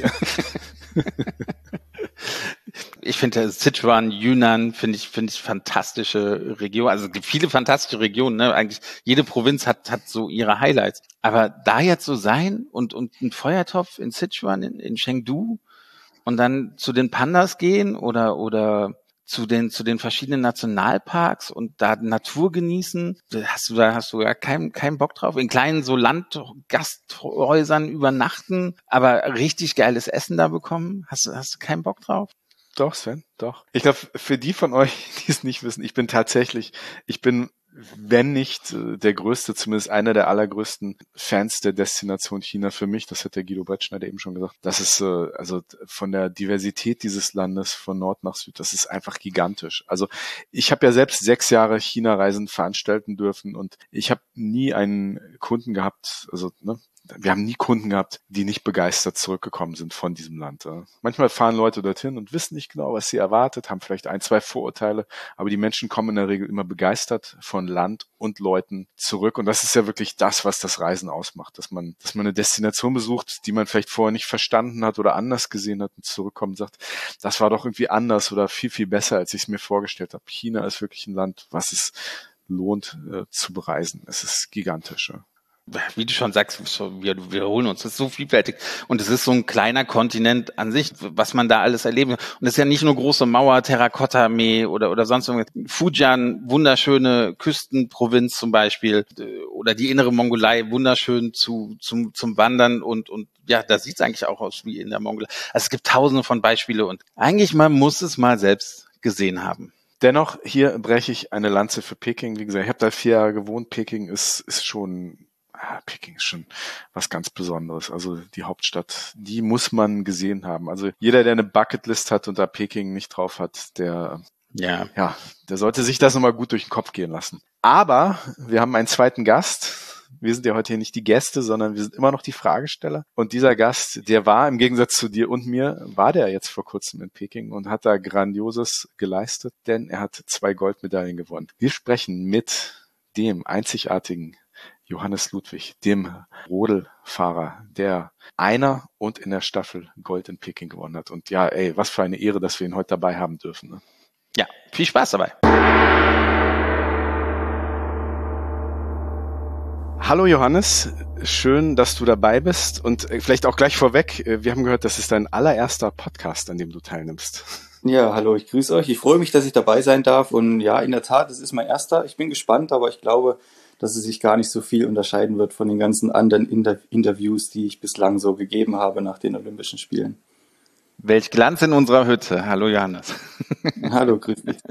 Ich finde Sichuan, Yunnan finde ich finde ich fantastische Region. Also es gibt viele fantastische Regionen. Ne? Eigentlich jede Provinz hat hat so ihre Highlights. Aber da jetzt so sein und und ein Feuertopf in Sichuan, in, in Chengdu und dann zu den Pandas gehen oder oder zu den zu den verschiedenen Nationalparks und da Natur genießen, hast du da hast du gar keinen keinen Bock drauf. In kleinen so Landgasthäusern übernachten, aber richtig geiles Essen da bekommen, hast du hast du keinen Bock drauf? Doch, Sven, doch. Ich glaube, für die von euch, die es nicht wissen, ich bin tatsächlich, ich bin, wenn nicht äh, der größte, zumindest einer der allergrößten Fans der Destination China für mich. Das hat der Guido Brettschneider eben schon gesagt. Das ist, äh, also von der Diversität dieses Landes von Nord nach Süd, das ist einfach gigantisch. Also ich habe ja selbst sechs Jahre China-Reisen veranstalten dürfen und ich habe nie einen Kunden gehabt, also ne, wir haben nie Kunden gehabt, die nicht begeistert zurückgekommen sind von diesem Land. Manchmal fahren Leute dorthin und wissen nicht genau, was sie erwartet, haben vielleicht ein, zwei Vorurteile, aber die Menschen kommen in der Regel immer begeistert von Land und Leuten zurück. Und das ist ja wirklich das, was das Reisen ausmacht, dass man, dass man eine Destination besucht, die man vielleicht vorher nicht verstanden hat oder anders gesehen hat und zurückkommt und sagt, das war doch irgendwie anders oder viel, viel besser, als ich es mir vorgestellt habe. China ist wirklich ein Land, was es lohnt äh, zu bereisen. Es ist gigantisch. Ja. Wie du schon sagst, wir wiederholen uns, es ist so vielfältig und es ist so ein kleiner Kontinent an sich, was man da alles erleben kann. Und es ist ja nicht nur große Mauer, Terrakotta-Armee oder oder sonst irgendwas. Fujian, wunderschöne Küstenprovinz zum Beispiel, oder die innere Mongolei, wunderschön zu zum zum Wandern und und ja, da sieht es eigentlich auch aus wie in der Mongolei. Also es gibt tausende von Beispiele und eigentlich man muss es mal selbst gesehen haben. Dennoch, hier breche ich eine Lanze für Peking. Wie gesagt, ich habe da vier Jahre gewohnt. Peking ist ist schon Ah, Peking ist schon was ganz Besonderes. Also die Hauptstadt, die muss man gesehen haben. Also jeder, der eine Bucketlist hat und da Peking nicht drauf hat, der, ja, ja, der sollte sich das nochmal gut durch den Kopf gehen lassen. Aber wir haben einen zweiten Gast. Wir sind ja heute hier nicht die Gäste, sondern wir sind immer noch die Fragesteller. Und dieser Gast, der war im Gegensatz zu dir und mir, war der jetzt vor kurzem in Peking und hat da Grandioses geleistet, denn er hat zwei Goldmedaillen gewonnen. Wir sprechen mit dem einzigartigen Johannes Ludwig, dem Rodelfahrer, der einer und in der Staffel Gold in Peking gewonnen hat. Und ja, ey, was für eine Ehre, dass wir ihn heute dabei haben dürfen. Ne? Ja, viel Spaß dabei. Hallo Johannes, schön, dass du dabei bist und vielleicht auch gleich vorweg, wir haben gehört, das ist dein allererster Podcast, an dem du teilnimmst. Ja, hallo, ich grüße euch. Ich freue mich, dass ich dabei sein darf und ja, in der Tat, es ist mein erster. Ich bin gespannt, aber ich glaube, dass es sich gar nicht so viel unterscheiden wird von den ganzen anderen Inter- Interviews, die ich bislang so gegeben habe nach den Olympischen Spielen. Welch Glanz in unserer Hütte. Hallo Johannes. Hallo, grüß dich.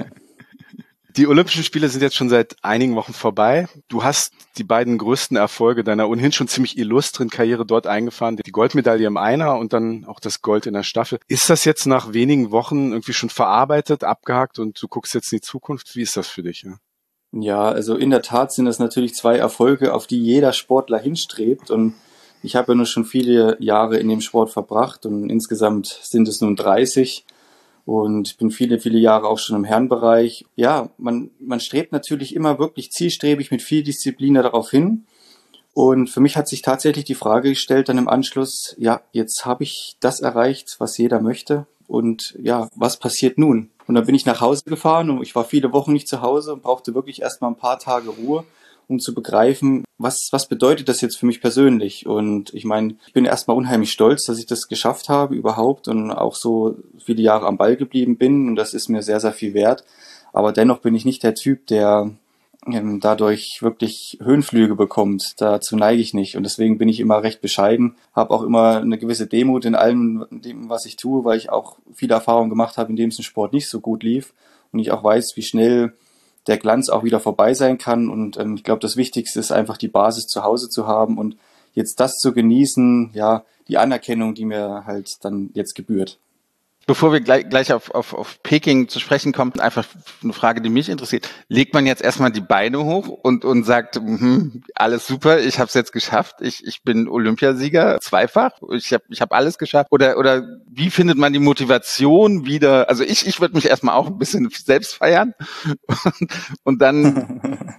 Die Olympischen Spiele sind jetzt schon seit einigen Wochen vorbei. Du hast die beiden größten Erfolge deiner ohnehin schon ziemlich illustren Karriere dort eingefahren. Die Goldmedaille im Einer und dann auch das Gold in der Staffel. Ist das jetzt nach wenigen Wochen irgendwie schon verarbeitet, abgehakt und du guckst jetzt in die Zukunft? Wie ist das für dich? Ja, ja also in der Tat sind das natürlich zwei Erfolge, auf die jeder Sportler hinstrebt. Und ich habe ja nur schon viele Jahre in dem Sport verbracht und insgesamt sind es nun dreißig. Und ich bin viele, viele Jahre auch schon im Herrenbereich. Ja, man, man strebt natürlich immer wirklich zielstrebig mit viel Disziplin darauf hin. Und für mich hat sich tatsächlich die Frage gestellt dann im Anschluss, ja, jetzt habe ich das erreicht, was jeder möchte. Und ja, was passiert nun? Und dann bin ich nach Hause gefahren und ich war viele Wochen nicht zu Hause und brauchte wirklich erstmal ein paar Tage Ruhe, um zu begreifen, was, was bedeutet das jetzt für mich persönlich? Und ich meine, ich bin erstmal unheimlich stolz, dass ich das geschafft habe überhaupt und auch so viele Jahre am Ball geblieben bin und das ist mir sehr, sehr viel wert. Aber dennoch bin ich nicht der Typ, der ähm, dadurch wirklich Höhenflüge bekommt. Dazu neige ich nicht und deswegen bin ich immer recht bescheiden, habe auch immer eine gewisse Demut in allem, dem, was ich tue, weil ich auch viele Erfahrungen gemacht habe, in dem es im Sport nicht so gut lief und ich auch weiß, wie schnell der Glanz auch wieder vorbei sein kann und ähm, ich glaube, das Wichtigste ist einfach die Basis zu Hause zu haben und jetzt das zu genießen, ja, die Anerkennung, die mir halt dann jetzt gebührt. Bevor wir gleich, gleich auf, auf, auf Peking zu sprechen kommen, einfach eine Frage, die mich interessiert. Legt man jetzt erstmal die Beine hoch und, und sagt, hm, alles super, ich habe es jetzt geschafft, ich, ich bin Olympiasieger, zweifach, ich habe ich hab alles geschafft? Oder, oder wie findet man die Motivation wieder? Also ich, ich würde mich erstmal auch ein bisschen selbst feiern und, und dann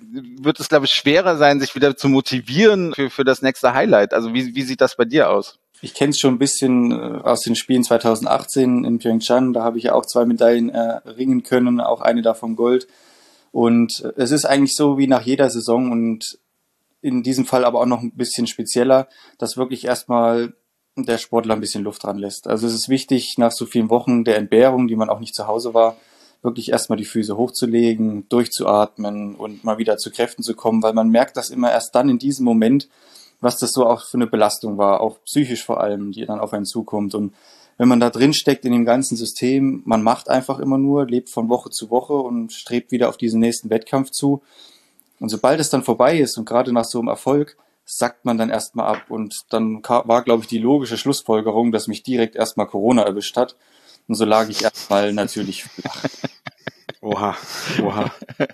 wird es, glaube ich, schwerer sein, sich wieder zu motivieren für, für das nächste Highlight. Also wie, wie sieht das bei dir aus? Ich kenne es schon ein bisschen aus den Spielen zwanzig achtzehn in Pyeongchang. Da habe ich ja auch zwei Medaillen erringen können, auch eine davon Gold. Und es ist eigentlich so wie nach jeder Saison und in diesem Fall aber auch noch ein bisschen spezieller, dass wirklich erstmal der Sportler ein bisschen Luft dran lässt. Also es ist wichtig, nach so vielen Wochen der Entbehrung, die man auch nicht zu Hause war, wirklich erstmal die Füße hochzulegen, durchzuatmen und mal wieder zu Kräften zu kommen, weil man merkt das immer erst dann in diesem Moment, was das so auch für eine Belastung war, auch psychisch vor allem, die dann auf einen zukommt. Und wenn man da drin steckt in dem ganzen System, man macht einfach immer nur, lebt von Woche zu Woche und strebt wieder auf diesen nächsten Wettkampf zu. Und sobald es dann vorbei ist und gerade nach so einem Erfolg, sackt man dann erstmal ab. Und dann war, glaube ich, die logische Schlussfolgerung, dass mich direkt erstmal Corona erwischt hat. Und so lag ich erstmal natürlich flach. Oha, oha.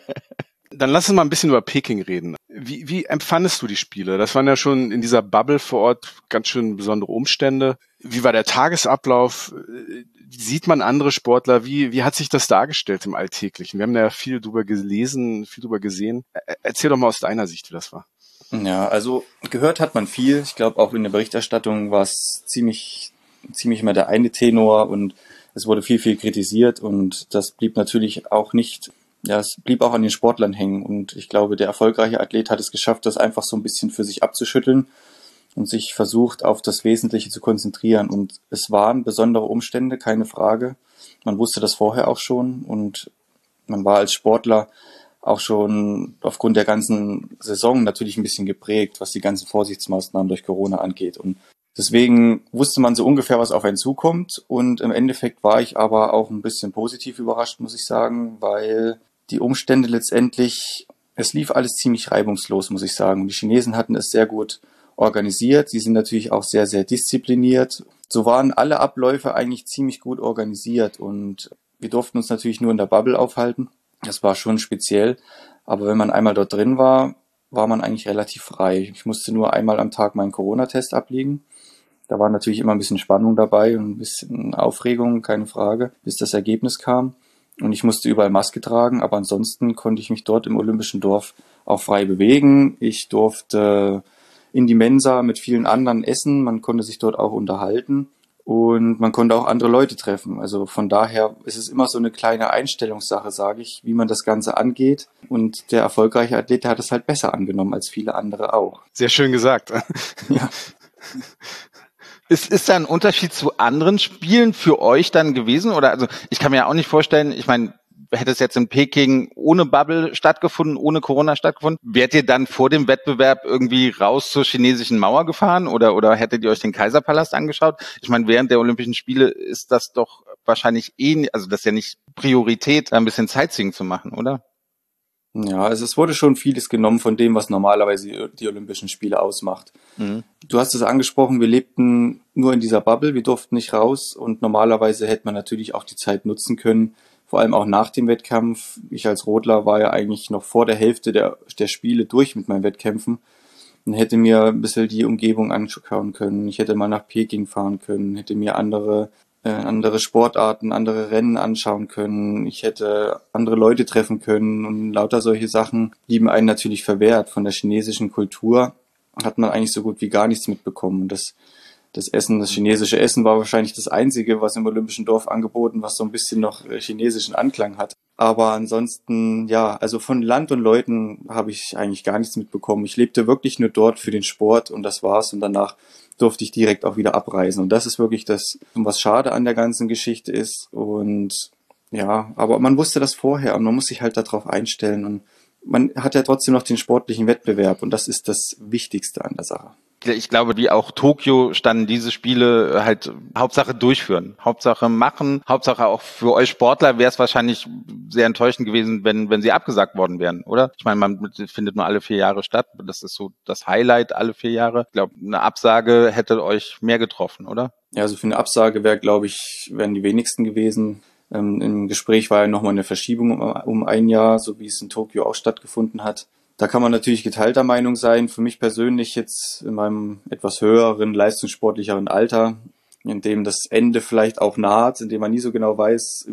Dann lass uns mal ein bisschen über Peking reden. Wie, wie empfandest du die Spiele? Das waren ja schon in dieser Bubble vor Ort ganz schön besondere Umstände. Wie war der Tagesablauf? Sieht man andere Sportler? Wie, wie hat sich das dargestellt im Alltäglichen? Wir haben da ja viel drüber gelesen, viel drüber gesehen. Erzähl doch mal aus deiner Sicht, wie das war. Ja, also gehört hat man viel. Ich glaube, auch in der Berichterstattung war es ziemlich, ziemlich immer der eine Tenor und es wurde viel, viel kritisiert und das blieb natürlich auch nicht, ja, es blieb auch an den Sportlern hängen und ich glaube, der erfolgreiche Athlet hat es geschafft, das einfach so ein bisschen für sich abzuschütteln und sich versucht, auf das Wesentliche zu konzentrieren und es waren besondere Umstände, keine Frage. Man wusste das vorher auch schon und man war als Sportler auch schon aufgrund der ganzen Saison natürlich ein bisschen geprägt, was die ganzen Vorsichtsmaßnahmen durch Corona angeht und deswegen wusste man so ungefähr, was auf einen zukommt und im Endeffekt war ich aber auch ein bisschen positiv überrascht, muss ich sagen, weil die Umstände letztendlich, es lief alles ziemlich reibungslos, muss ich sagen. Und die Chinesen hatten es sehr gut organisiert, sie sind natürlich auch sehr, sehr diszipliniert. So waren alle Abläufe eigentlich ziemlich gut organisiert und wir durften uns natürlich nur in der Bubble aufhalten. Das war schon speziell, aber wenn man einmal dort drin war, war man eigentlich relativ frei. Ich musste nur einmal am Tag meinen Corona-Test ablegen. Da war natürlich immer ein bisschen Spannung dabei und ein bisschen Aufregung, keine Frage, bis das Ergebnis kam. Und ich musste überall Maske tragen, aber ansonsten konnte ich mich dort im Olympischen Dorf auch frei bewegen. Ich durfte in die Mensa mit vielen anderen essen, man konnte sich dort auch unterhalten und man konnte auch andere Leute treffen. Also von daher ist es immer so eine kleine Einstellungssache, sage ich, wie man das Ganze angeht. Und der erfolgreiche Athlet, der hat es halt besser angenommen als viele andere auch. Sehr schön gesagt. Ja. Ist, ist da ein Unterschied zu anderen Spielen für euch dann gewesen? Oder also ich kann mir ja auch nicht vorstellen, ich meine, hätte es jetzt in Peking ohne Bubble stattgefunden, ohne Corona stattgefunden, wärt ihr dann vor dem Wettbewerb irgendwie raus zur chinesischen Mauer gefahren oder oder hättet ihr euch den Kaiserpalast angeschaut? Ich meine, während der Olympischen Spiele ist das doch wahrscheinlich eh, also das ist ja nicht Priorität, da ein bisschen Sightseeing zu machen, oder? Ja, also es wurde schon vieles genommen von dem, was normalerweise die Olympischen Spiele ausmacht. Mhm. Du hast es angesprochen, wir lebten nur in dieser Bubble, wir durften nicht raus und normalerweise hätte man natürlich auch die Zeit nutzen können, vor allem auch nach dem Wettkampf. Ich als Rodler war ja eigentlich noch vor der Hälfte der, der Spiele durch mit meinen Wettkämpfen und hätte mir ein bisschen die Umgebung anschauen können. Ich hätte mal nach Peking fahren können, hätte mir andere äh, andere Sportarten, andere Rennen anschauen können. Ich hätte andere Leute treffen können und lauter solche Sachen blieben einem natürlich verwehrt. Von der chinesischen Kultur hat man eigentlich so gut wie gar nichts mitbekommen. Das Das Essen, das chinesische Essen war wahrscheinlich das einzige, was im Olympischen Dorf angeboten, was so ein bisschen noch chinesischen Anklang hat. Aber ansonsten, ja, also von Land und Leuten habe ich eigentlich gar nichts mitbekommen. Ich lebte wirklich nur dort für den Sport und das war's. Und danach durfte ich direkt auch wieder abreisen. Und das ist wirklich das, was schade an der ganzen Geschichte ist. Und ja, aber man wusste das vorher und man muss sich halt darauf einstellen. Und man hat ja trotzdem noch den sportlichen Wettbewerb und das ist das Wichtigste an der Sache. Ich glaube, wie auch Tokio standen diese Spiele halt Hauptsache durchführen, Hauptsache machen, Hauptsache auch für euch Sportler wäre es wahrscheinlich sehr enttäuschend gewesen, wenn wenn sie abgesagt worden wären, oder? Ich meine, man findet nur alle vier Jahre statt, das ist so das Highlight alle vier Jahre. Ich glaube, eine Absage hätte euch mehr getroffen, oder? Ja, also für eine Absage wäre, glaube ich, wären die wenigsten gewesen. Ähm, im Gespräch war ja nochmal eine Verschiebung um, um ein Jahr, so wie es in Tokio auch stattgefunden hat. Da kann man natürlich geteilter Meinung sein. Für mich persönlich jetzt in meinem etwas höheren, leistungssportlicheren Alter, in dem das Ende vielleicht auch naht, in dem man nie so genau weiß,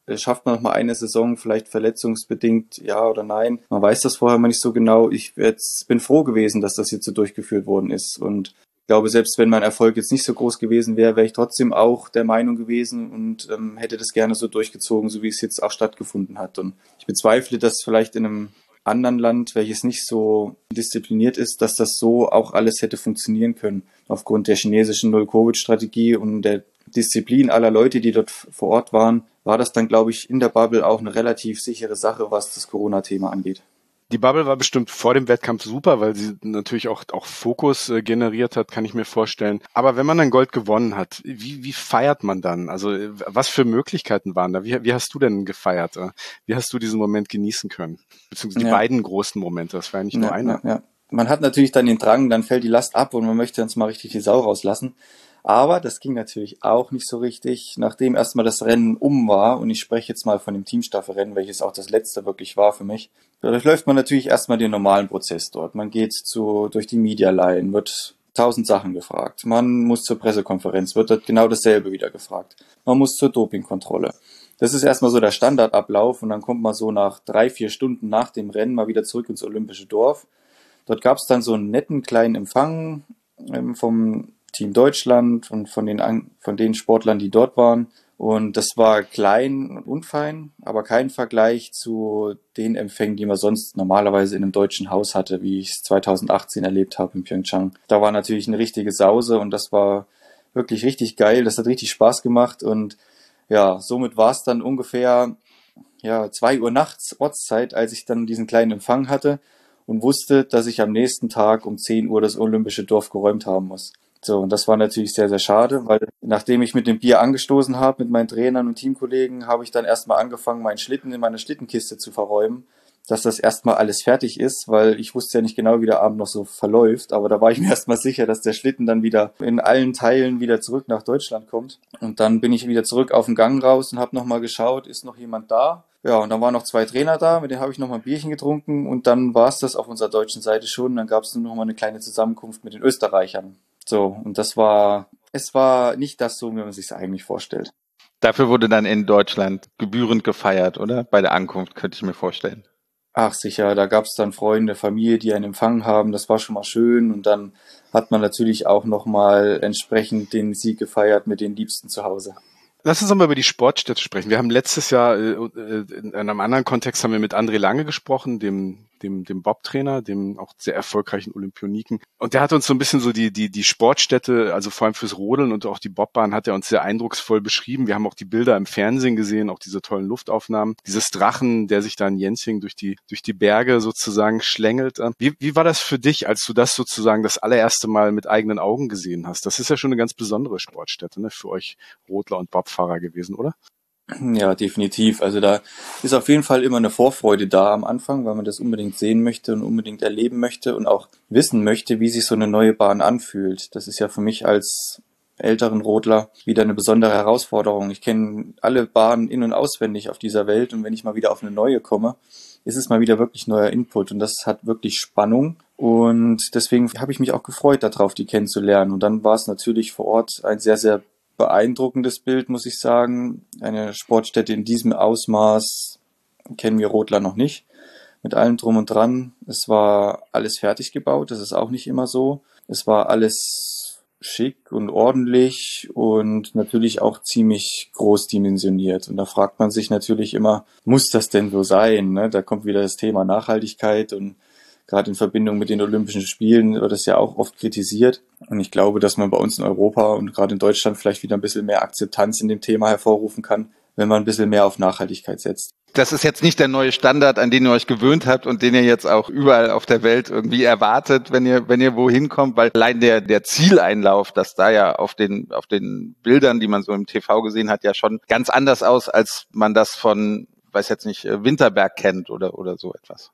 schafft man noch mal eine Saison, vielleicht verletzungsbedingt, ja oder nein. Man weiß das vorher mal nicht so genau. Ich jetzt, bin froh gewesen, dass das jetzt so durchgeführt worden ist. Und ich glaube, selbst wenn mein Erfolg jetzt nicht so groß gewesen wäre, wäre ich trotzdem auch der Meinung gewesen und ähm, hätte das gerne so durchgezogen, so wie es jetzt auch stattgefunden hat. Und ich bezweifle, dass vielleicht in einem anderen Land, welches nicht so diszipliniert ist, dass das so auch alles hätte funktionieren können. Aufgrund der chinesischen Null-Covid-Strategie und der Disziplin aller Leute, die dort vor Ort waren, war das dann, glaube ich, in der Bubble auch eine relativ sichere Sache, was das Corona-Thema angeht. Die Bubble war bestimmt vor dem Wettkampf super, weil sie natürlich auch, auch Fokus äh, generiert hat, kann ich mir vorstellen. Aber wenn man dann Gold gewonnen hat, wie, wie feiert man dann? Also äh, was für Möglichkeiten waren da? Wie, wie hast du denn gefeiert? Äh? Wie hast du diesen Moment genießen können? Beziehungsweise die Ja. beiden großen Momente, das war ja nicht nur Ja, einer. ja, ja. Man hat natürlich dann den Drang, dann fällt die Last ab und man möchte uns mal richtig die Sau rauslassen. Aber das ging natürlich auch nicht so richtig, nachdem erstmal das Rennen um war, und ich spreche jetzt mal von dem Teamstaffelrennen, welches auch das letzte wirklich war für mich. Dadurch läuft man natürlich erstmal den normalen Prozess dort. Man geht zu, durch die Media Line, wird tausend Sachen gefragt. Man muss zur Pressekonferenz, wird dort genau dasselbe wieder gefragt. Man muss zur Dopingkontrolle. Das ist erstmal so der Standardablauf und dann kommt man so nach drei, vier Stunden nach dem Rennen mal wieder zurück ins Olympische Dorf. Dort gab es dann so einen netten kleinen Empfang ähm, vom Team Deutschland und von den, von den Sportlern, die dort waren. Und das war klein und unfein, aber kein Vergleich zu den Empfängen, die man sonst normalerweise in einem deutschen Haus hatte, wie ich es zwanzig achtzehn erlebt habe in Pyeongchang. Da war natürlich eine richtige Sause und das war wirklich richtig geil. Das hat richtig Spaß gemacht und ja, somit war es dann ungefähr ja, zwei Uhr nachts Ortszeit, als ich dann diesen kleinen Empfang hatte und wusste, dass ich am nächsten Tag um zehn Uhr das Olympische Dorf geräumt haben muss. So, und das war natürlich sehr, sehr schade, weil nachdem ich mit dem Bier angestoßen habe, mit meinen Trainern und Teamkollegen, habe ich dann erstmal angefangen, meinen Schlitten in meine Schlittenkiste zu verräumen, dass das erstmal alles fertig ist, weil ich wusste ja nicht genau, wie der Abend noch so verläuft, aber da war ich mir erstmal sicher, dass der Schlitten dann wieder in allen Teilen wieder zurück nach Deutschland kommt. Und dann bin ich wieder zurück auf den Gang raus und habe nochmal geschaut, ist noch jemand da? Ja, und dann waren noch zwei Trainer da, mit denen habe ich nochmal ein Bierchen getrunken und dann war es das auf unserer deutschen Seite schon. Dann gab es nur nochmal eine kleine Zusammenkunft mit den Österreichern. So, und das war, es war nicht das so, wie man sich es eigentlich vorstellt. Dafür wurde dann in Deutschland gebührend gefeiert, oder? Bei der Ankunft, könnte ich mir vorstellen. Ach sicher, da gab es dann Freunde, Familie, die einen empfangen haben, das war schon mal schön und dann hat man natürlich auch nochmal entsprechend den Sieg gefeiert mit den Liebsten zu Hause. Lass uns nochmal über die Sportstätte sprechen. Wir haben letztes Jahr, äh, in einem anderen Kontext haben wir mit André Lange gesprochen, dem dem dem Bob-Trainer, dem auch sehr erfolgreichen Olympioniken. Und der hat uns so ein bisschen so die die die Sportstätte, also vor allem fürs Rodeln und auch die Bobbahn, hat er uns sehr eindrucksvoll beschrieben. Wir haben auch die Bilder im Fernsehen gesehen, auch diese tollen Luftaufnahmen. Dieses Drachen, der sich da in Jensing durch die durch die Berge sozusagen schlängelt. Wie wie war das für dich, als du das sozusagen das allererste Mal mit eigenen Augen gesehen hast? Das ist ja schon eine ganz besondere Sportstätte, ne, für euch Rodler und Bobfahrer gewesen, oder? Ja, definitiv. Also da ist auf jeden Fall immer eine Vorfreude da am Anfang, weil man das unbedingt sehen möchte und unbedingt erleben möchte und auch wissen möchte, wie sich so eine neue Bahn anfühlt. Das ist ja für mich als älteren Rodler wieder eine besondere Herausforderung. Ich kenne alle Bahnen in- und auswendig auf dieser Welt und wenn ich mal wieder auf eine neue komme, ist es mal wieder wirklich neuer Input und das hat wirklich Spannung und deswegen habe ich mich auch gefreut darauf, die kennenzulernen. Und dann war es natürlich vor Ort ein sehr, sehr beeindruckendes Bild, muss ich sagen. Eine Sportstätte in diesem Ausmaß kennen wir Rodler noch nicht. Mit allem drum und dran. Es war alles fertig gebaut, das ist auch nicht immer so. Es war alles schick und ordentlich und natürlich auch ziemlich groß dimensioniert. Und da fragt man sich natürlich immer, muss das denn so sein? Ne? Da kommt wieder das Thema Nachhaltigkeit und gerade in Verbindung mit den Olympischen Spielen wird das ja auch oft kritisiert. Und ich glaube, dass man bei uns in Europa und gerade in Deutschland vielleicht wieder ein bisschen mehr Akzeptanz in dem Thema hervorrufen kann, wenn man ein bisschen mehr auf Nachhaltigkeit setzt. Das ist jetzt nicht der neue Standard, an den ihr euch gewöhnt habt und den ihr jetzt auch überall auf der Welt irgendwie erwartet, wenn ihr, wenn ihr wohin kommt, weil allein der, der Zieleinlauf, das da ja auf den, auf den Bildern, die man so im T V gesehen hat, ja schon ganz anders aus, als man das von, weiß jetzt nicht, Winterberg kennt oder, oder so etwas.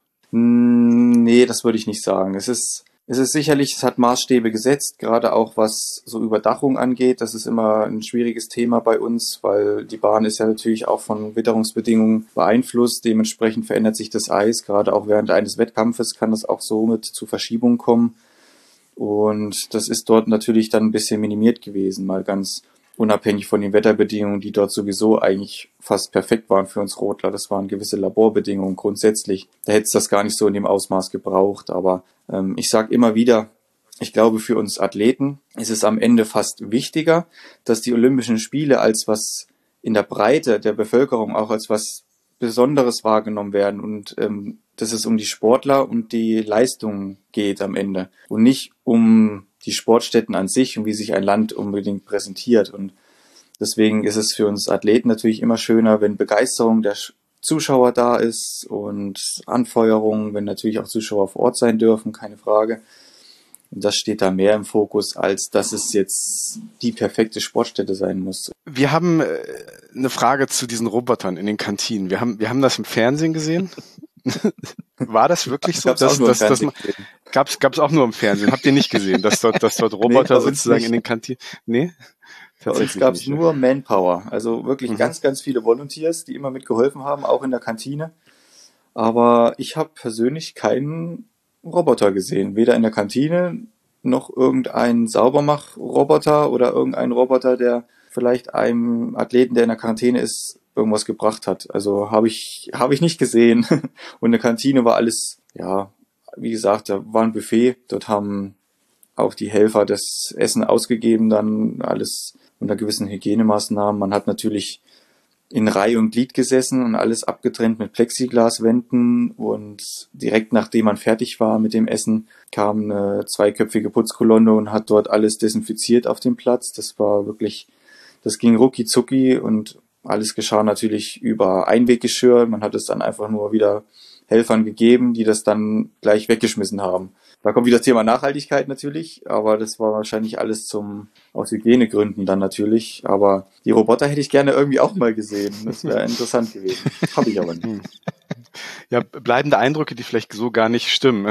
Nee, das würde ich nicht sagen. Es ist, es ist sicherlich, es hat Maßstäbe gesetzt, gerade auch was so Überdachung angeht. Das ist immer ein schwieriges Thema bei uns, weil die Bahn ist ja natürlich auch von Witterungsbedingungen beeinflusst. Dementsprechend verändert sich das Eis. Gerade auch während eines Wettkampfes kann es auch somit zu Verschiebungen kommen. Und das ist dort natürlich dann ein bisschen minimiert gewesen, mal ganz unabhängig von den Wetterbedingungen, die dort sowieso eigentlich fast perfekt waren für uns Rodler. Das waren gewisse Laborbedingungen grundsätzlich. Da hätte es das gar nicht so in dem Ausmaß gebraucht. Aber ähm, ich sage immer wieder, ich glaube, für uns Athleten ist es am Ende fast wichtiger, dass die Olympischen Spiele als was in der Breite der Bevölkerung auch als was Besonderes wahrgenommen werden und ähm, dass es um die Sportler und die Leistungen geht am Ende und nicht um die Sportstätten an sich und wie sich ein Land unbedingt präsentiert. Und deswegen ist es für uns Athleten natürlich immer schöner, wenn Begeisterung der Zuschauer da ist und Anfeuerung, wenn natürlich auch Zuschauer vor Ort sein dürfen, keine Frage. Und das steht da mehr im Fokus, als dass es jetzt die perfekte Sportstätte sein muss. Wir haben äh, eine Frage zu diesen Robotern in den Kantinen. Wir haben, wir haben das im Fernsehen gesehen. War das wirklich so? Gab's auch nur im Fernsehen. Gab's, gab's auch nur im Fernsehen. Habt ihr nicht gesehen, dass dort, dass dort Roboter nee, sozusagen in den Kantinen? Nee? Es gab nur Manpower. Also wirklich mhm. ganz, ganz viele Volunteers, die immer mitgeholfen haben, auch in der Kantine. Aber ich habe persönlich keinen Roboter gesehen. Weder in der Kantine noch irgendein Saubermach-Roboter oder irgendein Roboter, der vielleicht einem Athleten, der in der Quarantäne ist, irgendwas gebracht hat. Also habe ich habe ich nicht gesehen. Und in der Kantine war alles, ja, wie gesagt, da war ein Buffet. Dort haben auch die Helfer das Essen ausgegeben, dann alles unter gewissen Hygienemaßnahmen. Man hat natürlich in Reihe und Glied gesessen und alles abgetrennt mit Plexiglaswänden und direkt nachdem man fertig war mit dem Essen, kam eine zweiköpfige Putzkolonne und hat dort alles desinfiziert auf dem Platz. Das war wirklich, das ging rucki zucki und alles geschah natürlich über Einweggeschirr. Man hat es dann einfach nur wieder Helfern gegeben, die das dann gleich weggeschmissen haben. Da kommt wieder das Thema Nachhaltigkeit natürlich, aber das war wahrscheinlich alles zum aus Hygienegründen dann natürlich. Aber die Roboter hätte ich gerne irgendwie auch mal gesehen. Das wäre interessant gewesen. Habe ich aber nicht. Ja, bleibende Eindrücke, die vielleicht so gar nicht stimmen.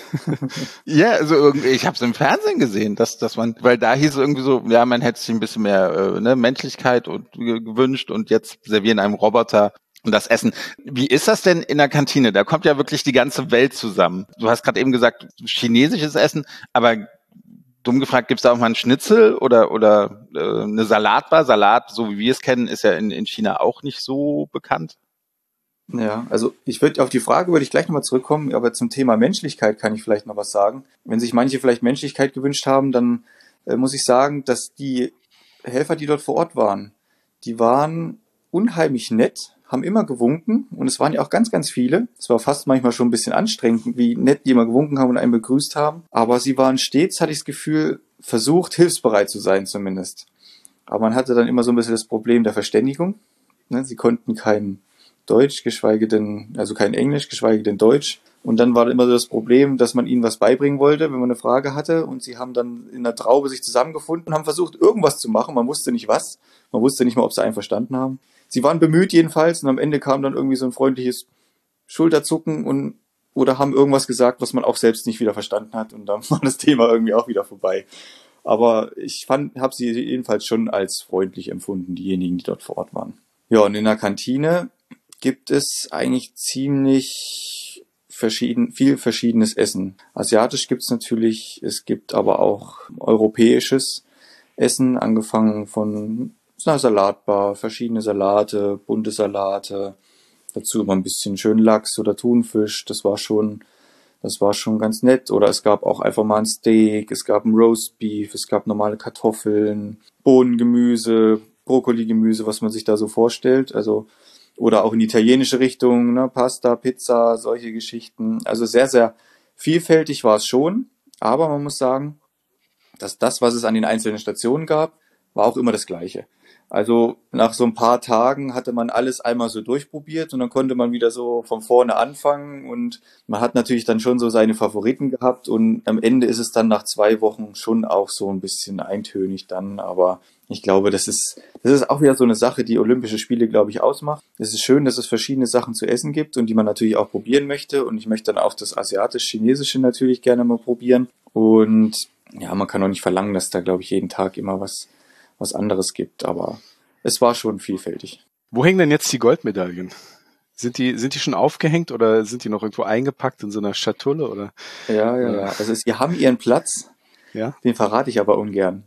Ja, also irgendwie, ich habe es im Fernsehen gesehen, dass dass man, weil da hieß es irgendwie so, ja, man hätte sich ein bisschen mehr äh, ne, Menschlichkeit und äh, gewünscht und jetzt servieren einem Roboter und das Essen. Wie ist das denn in der Kantine? Da kommt ja wirklich die ganze Welt zusammen. Du hast gerade eben gesagt, chinesisches Essen, aber dumm gefragt, gibt's da auch mal einen Schnitzel oder oder äh, eine Salatbar? Salat, so wie wir es kennen, ist ja in, in China auch nicht so bekannt. Ja, also ich würde auf die Frage würde ich gleich nochmal zurückkommen, aber zum Thema Menschlichkeit kann ich vielleicht noch was sagen. Wenn sich manche vielleicht Menschlichkeit gewünscht haben, dann äh, muss ich sagen, dass die Helfer, die dort vor Ort waren, die waren unheimlich nett, haben immer gewunken und es waren ja auch ganz, ganz viele. Es war fast manchmal schon ein bisschen anstrengend, wie nett die immer gewunken haben und einen begrüßt haben. Aber sie waren stets, hatte ich das Gefühl, versucht, hilfsbereit zu sein zumindest. Aber man hatte dann immer so ein bisschen das Problem der Verständigung. Sie konnten kein Deutsch, geschweige denn, also kein Englisch, geschweige denn Deutsch. Und dann war immer so das Problem, dass man ihnen was beibringen wollte, wenn man eine Frage hatte. Und sie haben dann in der Traube sich zusammengefunden und haben versucht, irgendwas zu machen. Man wusste nicht was. Man wusste nicht mal, ob sie einen verstanden haben. Sie waren bemüht jedenfalls und am Ende kam dann irgendwie so ein freundliches Schulterzucken und oder haben irgendwas gesagt, was man auch selbst nicht wieder verstanden hat. Und dann war das Thema irgendwie auch wieder vorbei. Aber ich fand, habe sie jedenfalls schon als freundlich empfunden, diejenigen, die dort vor Ort waren. Ja, und in der Kantine gibt es eigentlich ziemlich verschieden, viel verschiedenes Essen. Asiatisch gibt's natürlich, es gibt aber auch europäisches Essen, angefangen von einer Salatbar, verschiedene Salate, bunte Salate, dazu immer ein bisschen schön Lachs oder Thunfisch, das war schon, das war schon ganz nett. Oder es gab auch einfach mal ein Steak, es gab ein Roastbeef, es gab normale Kartoffeln, Bohnengemüse, Brokkoligemüse, was man sich da so vorstellt, also oder auch in die italienische Richtung, ne, Pasta, Pizza, solche Geschichten. Also sehr, sehr vielfältig war es schon. Aber man muss sagen, dass das, was es an den einzelnen Stationen gab, war auch immer das Gleiche. Also nach so ein paar Tagen hatte man alles einmal so durchprobiert und dann konnte man wieder so von vorne anfangen und man hat natürlich dann schon so seine Favoriten gehabt und am Ende ist es dann nach zwei Wochen schon auch so ein bisschen eintönig dann, aber ich glaube, das ist, das ist auch wieder so eine Sache, die Olympische Spiele, glaube ich, ausmacht. Es ist schön, dass es verschiedene Sachen zu essen gibt und die man natürlich auch probieren möchte und ich möchte dann auch das asiatisch-chinesische natürlich gerne mal probieren und ja, man kann auch nicht verlangen, dass da, glaube ich, jeden Tag immer was was anderes gibt, aber es war schon vielfältig. Wo hängen denn jetzt die Goldmedaillen? Sind die, sind die schon aufgehängt oder sind die noch irgendwo eingepackt in so einer Schatulle oder? Ja, ja, ja. Also sie haben ihren Platz. Ja. Den verrate ich aber ungern.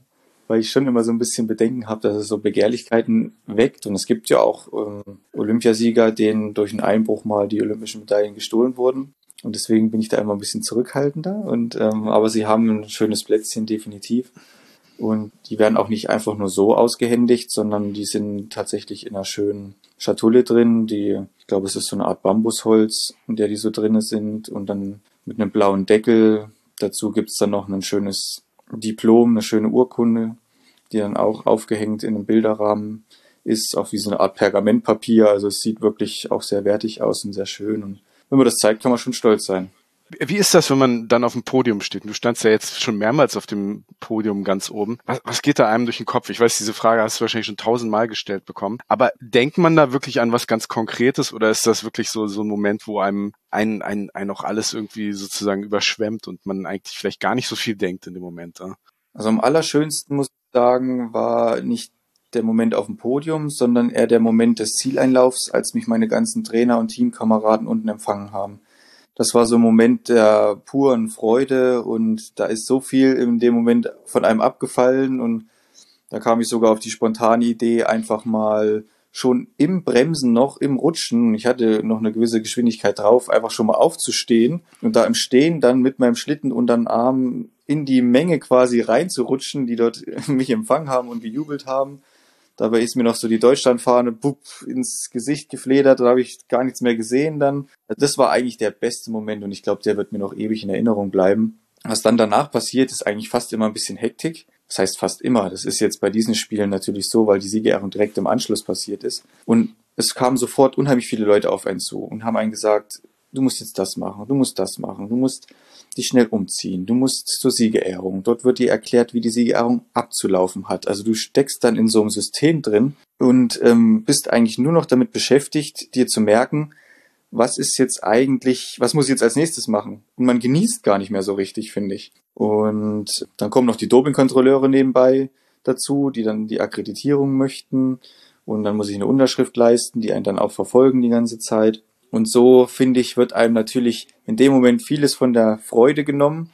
weil ich schon immer so ein bisschen Bedenken habe, dass es so Begehrlichkeiten weckt. Und es gibt ja auch ähm, Olympiasieger, denen durch einen Einbruch mal die olympischen Medaillen gestohlen wurden. Und deswegen bin ich da immer ein bisschen zurückhaltender. Und ähm, aber sie haben ein schönes Plätzchen, definitiv. Und die werden auch nicht einfach nur so ausgehändigt, sondern die sind tatsächlich in einer schönen Schatulle drin. Die, ich glaube, es ist so eine Art Bambusholz, in der die so drin sind. Und dann mit einem blauen Deckel. Dazu gibt's dann noch ein schönes Diplom, eine schöne Urkunde, die dann auch aufgehängt in einem Bilderrahmen ist, auch wie so eine Art Pergamentpapier. Also es sieht wirklich auch sehr wertig aus und sehr schön. Und wenn man das zeigt, kann man schon stolz sein. Wie ist das, wenn man dann auf dem Podium steht? Du standst ja jetzt schon mehrmals auf dem Podium ganz oben. Was, was geht da einem durch den Kopf? Ich weiß, diese Frage hast du wahrscheinlich schon tausendmal gestellt bekommen. Aber denkt man da wirklich an was ganz Konkretes oder ist das wirklich so so ein Moment, wo einem ein ein ein auch alles irgendwie sozusagen überschwemmt und man eigentlich vielleicht gar nicht so viel denkt in dem Moment? Ja? Also am allerschönsten, muss ich sagen, war nicht der Moment auf dem Podium, sondern eher der Moment des Zieleinlaufs, als mich meine ganzen Trainer und Teamkameraden unten empfangen haben. Das war so ein Moment der puren Freude und da ist so viel in dem Moment von einem abgefallen und da kam ich sogar auf die spontane Idee, einfach mal schon im Bremsen noch, im Rutschen, ich hatte noch eine gewisse Geschwindigkeit drauf, einfach schon mal aufzustehen und da im Stehen dann mit meinem Schlitten unter den Arm in die Menge quasi reinzurutschen, die dort mich empfangen haben und gejubelt haben. Dabei ist mir noch so die Deutschlandfahne bupp, ins Gesicht gefledert, da habe ich gar nichts mehr gesehen dann. Das war eigentlich der beste Moment und ich glaube, der wird mir noch ewig in Erinnerung bleiben. Was dann danach passiert, ist eigentlich fast immer ein bisschen Hektik. Das heißt fast immer. Das ist jetzt bei diesen Spielen natürlich so, weil die Siegerehrung direkt im Anschluss passiert ist. Und es kamen sofort unheimlich viele Leute auf einen zu und haben einen gesagt, du musst jetzt das machen, du musst das machen, du musst dich schnell umziehen, du musst zur Siegerehrung. Dort wird dir erklärt, wie die Siegerehrung abzulaufen hat. Also du steckst dann in so einem System drin und ähm, bist eigentlich nur noch damit beschäftigt, dir zu merken, was ist jetzt eigentlich, was muss ich jetzt als nächstes machen? Und man genießt gar nicht mehr so richtig, finde ich. Und dann kommen noch die Dopingkontrolleure nebenbei dazu, die dann die Akkreditierung möchten. Und dann muss ich eine Unterschrift leisten, die einen dann auch verfolgen die ganze Zeit. Und so, finde ich, wird einem natürlich in dem Moment vieles von der Freude genommen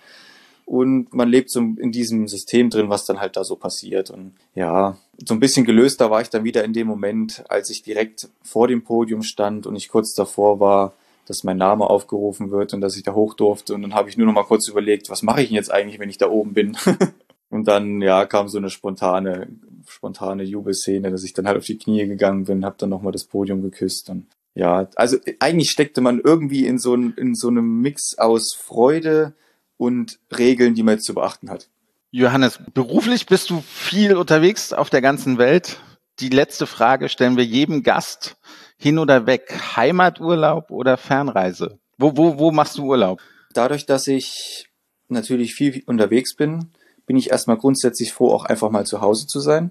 und man lebt so in diesem System drin, was dann halt da so passiert. Und ja, so ein bisschen gelöster war ich dann wieder in dem Moment, als ich direkt vor dem Podium stand und ich kurz davor war, dass mein Name aufgerufen wird und dass ich da hoch durfte. Und dann habe ich nur noch mal kurz überlegt, was mache ich denn jetzt eigentlich, wenn ich da oben bin? Und dann, ja, kam so eine spontane, spontane Jubelszene, dass ich dann halt auf die Knie gegangen bin, habe dann nochmal das Podium geküsst und ja, also eigentlich steckte man irgendwie in so, ein, in so einem Mix aus Freude und Regeln, die man jetzt zu beachten hat. Johannes, beruflich bist du viel unterwegs auf der ganzen Welt. Die letzte Frage stellen wir jedem Gast, hin oder weg, Heimaturlaub oder Fernreise? Wo, wo, wo machst du Urlaub? Dadurch, dass ich natürlich viel unterwegs bin, bin ich erstmal grundsätzlich froh, auch einfach mal zu Hause zu sein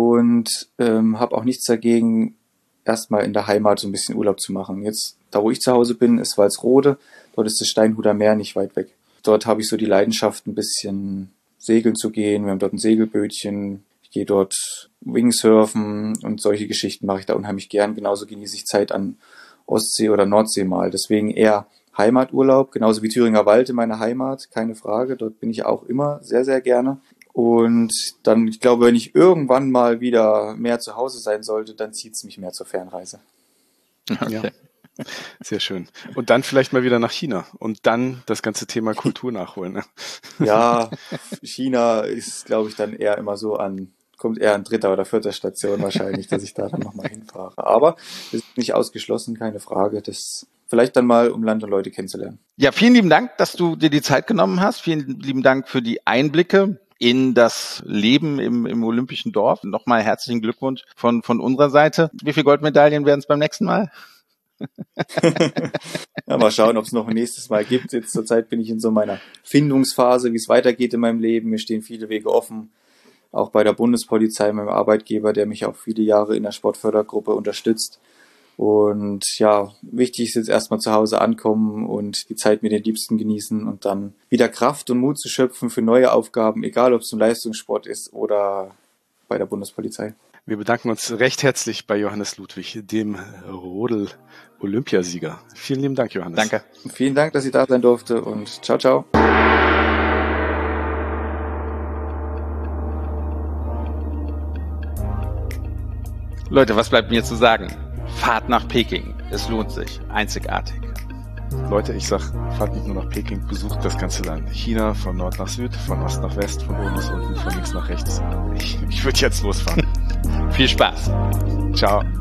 und ähm, habe auch nichts dagegen, erstmal in der Heimat so ein bisschen Urlaub zu machen. Jetzt, da wo ich zu Hause bin, ist Walsrode. Dort ist das Steinhuder Meer nicht weit weg. Dort habe ich so die Leidenschaft, ein bisschen segeln zu gehen. Wir haben dort ein Segelbötchen. Ich gehe dort Wingsurfen und solche Geschichten mache ich da unheimlich gern. Genauso genieße ich Zeit an Ostsee oder Nordsee mal. Deswegen eher Heimaturlaub, genauso wie Thüringer Wald in meiner Heimat, keine Frage. Dort bin ich auch immer sehr, sehr gerne. Und dann, ich glaube, wenn ich irgendwann mal wieder mehr zu Hause sein sollte, dann zieht es mich mehr zur Fernreise. Okay. Ja. Sehr schön. Und dann vielleicht mal wieder nach China und dann das ganze Thema Kultur nachholen. Ne? Ja, China ist, glaube ich, dann eher immer so an, kommt eher an dritter oder vierter Station wahrscheinlich, dass ich da dann nochmal hinfahre. Aber das ist nicht ausgeschlossen, keine Frage. Das vielleicht dann mal, um Land und Leute kennenzulernen. Ja, vielen lieben Dank, dass du dir die Zeit genommen hast. Vielen lieben Dank für die Einblicke in das Leben im, im Olympischen Dorf. Nochmal herzlichen Glückwunsch von, von unserer Seite. Wie viele Goldmedaillen werden es beim nächsten Mal? Ja, mal schauen, ob es noch ein nächstes Mal gibt. Jetzt zur Zeit bin ich in so meiner Findungsphase, wie es weitergeht in meinem Leben. Mir stehen viele Wege offen. Auch bei der Bundespolizei, meinem Arbeitgeber, der mich auch viele Jahre in der Sportfördergruppe unterstützt. Und ja, wichtig ist jetzt erstmal zu Hause ankommen und die Zeit mit den Liebsten genießen und dann wieder Kraft und Mut zu schöpfen für neue Aufgaben, egal ob es im Leistungssport ist oder bei der Bundespolizei. Wir bedanken uns recht herzlich bei Johannes Ludwig, dem Rodel-Olympiasieger. Vielen lieben Dank, Johannes. Danke. Vielen Dank, dass ich da sein durfte und ciao, ciao. Leute, was bleibt mir zu sagen? Fahrt nach Peking. Es lohnt sich. Einzigartig. Leute, ich sag, fahrt nicht nur nach Peking, besucht das ganze Land. China von Nord nach Süd, von Ost nach West, von oben bis unten, von links nach rechts. Ich, ich würde jetzt losfahren. Viel Spaß. Ciao.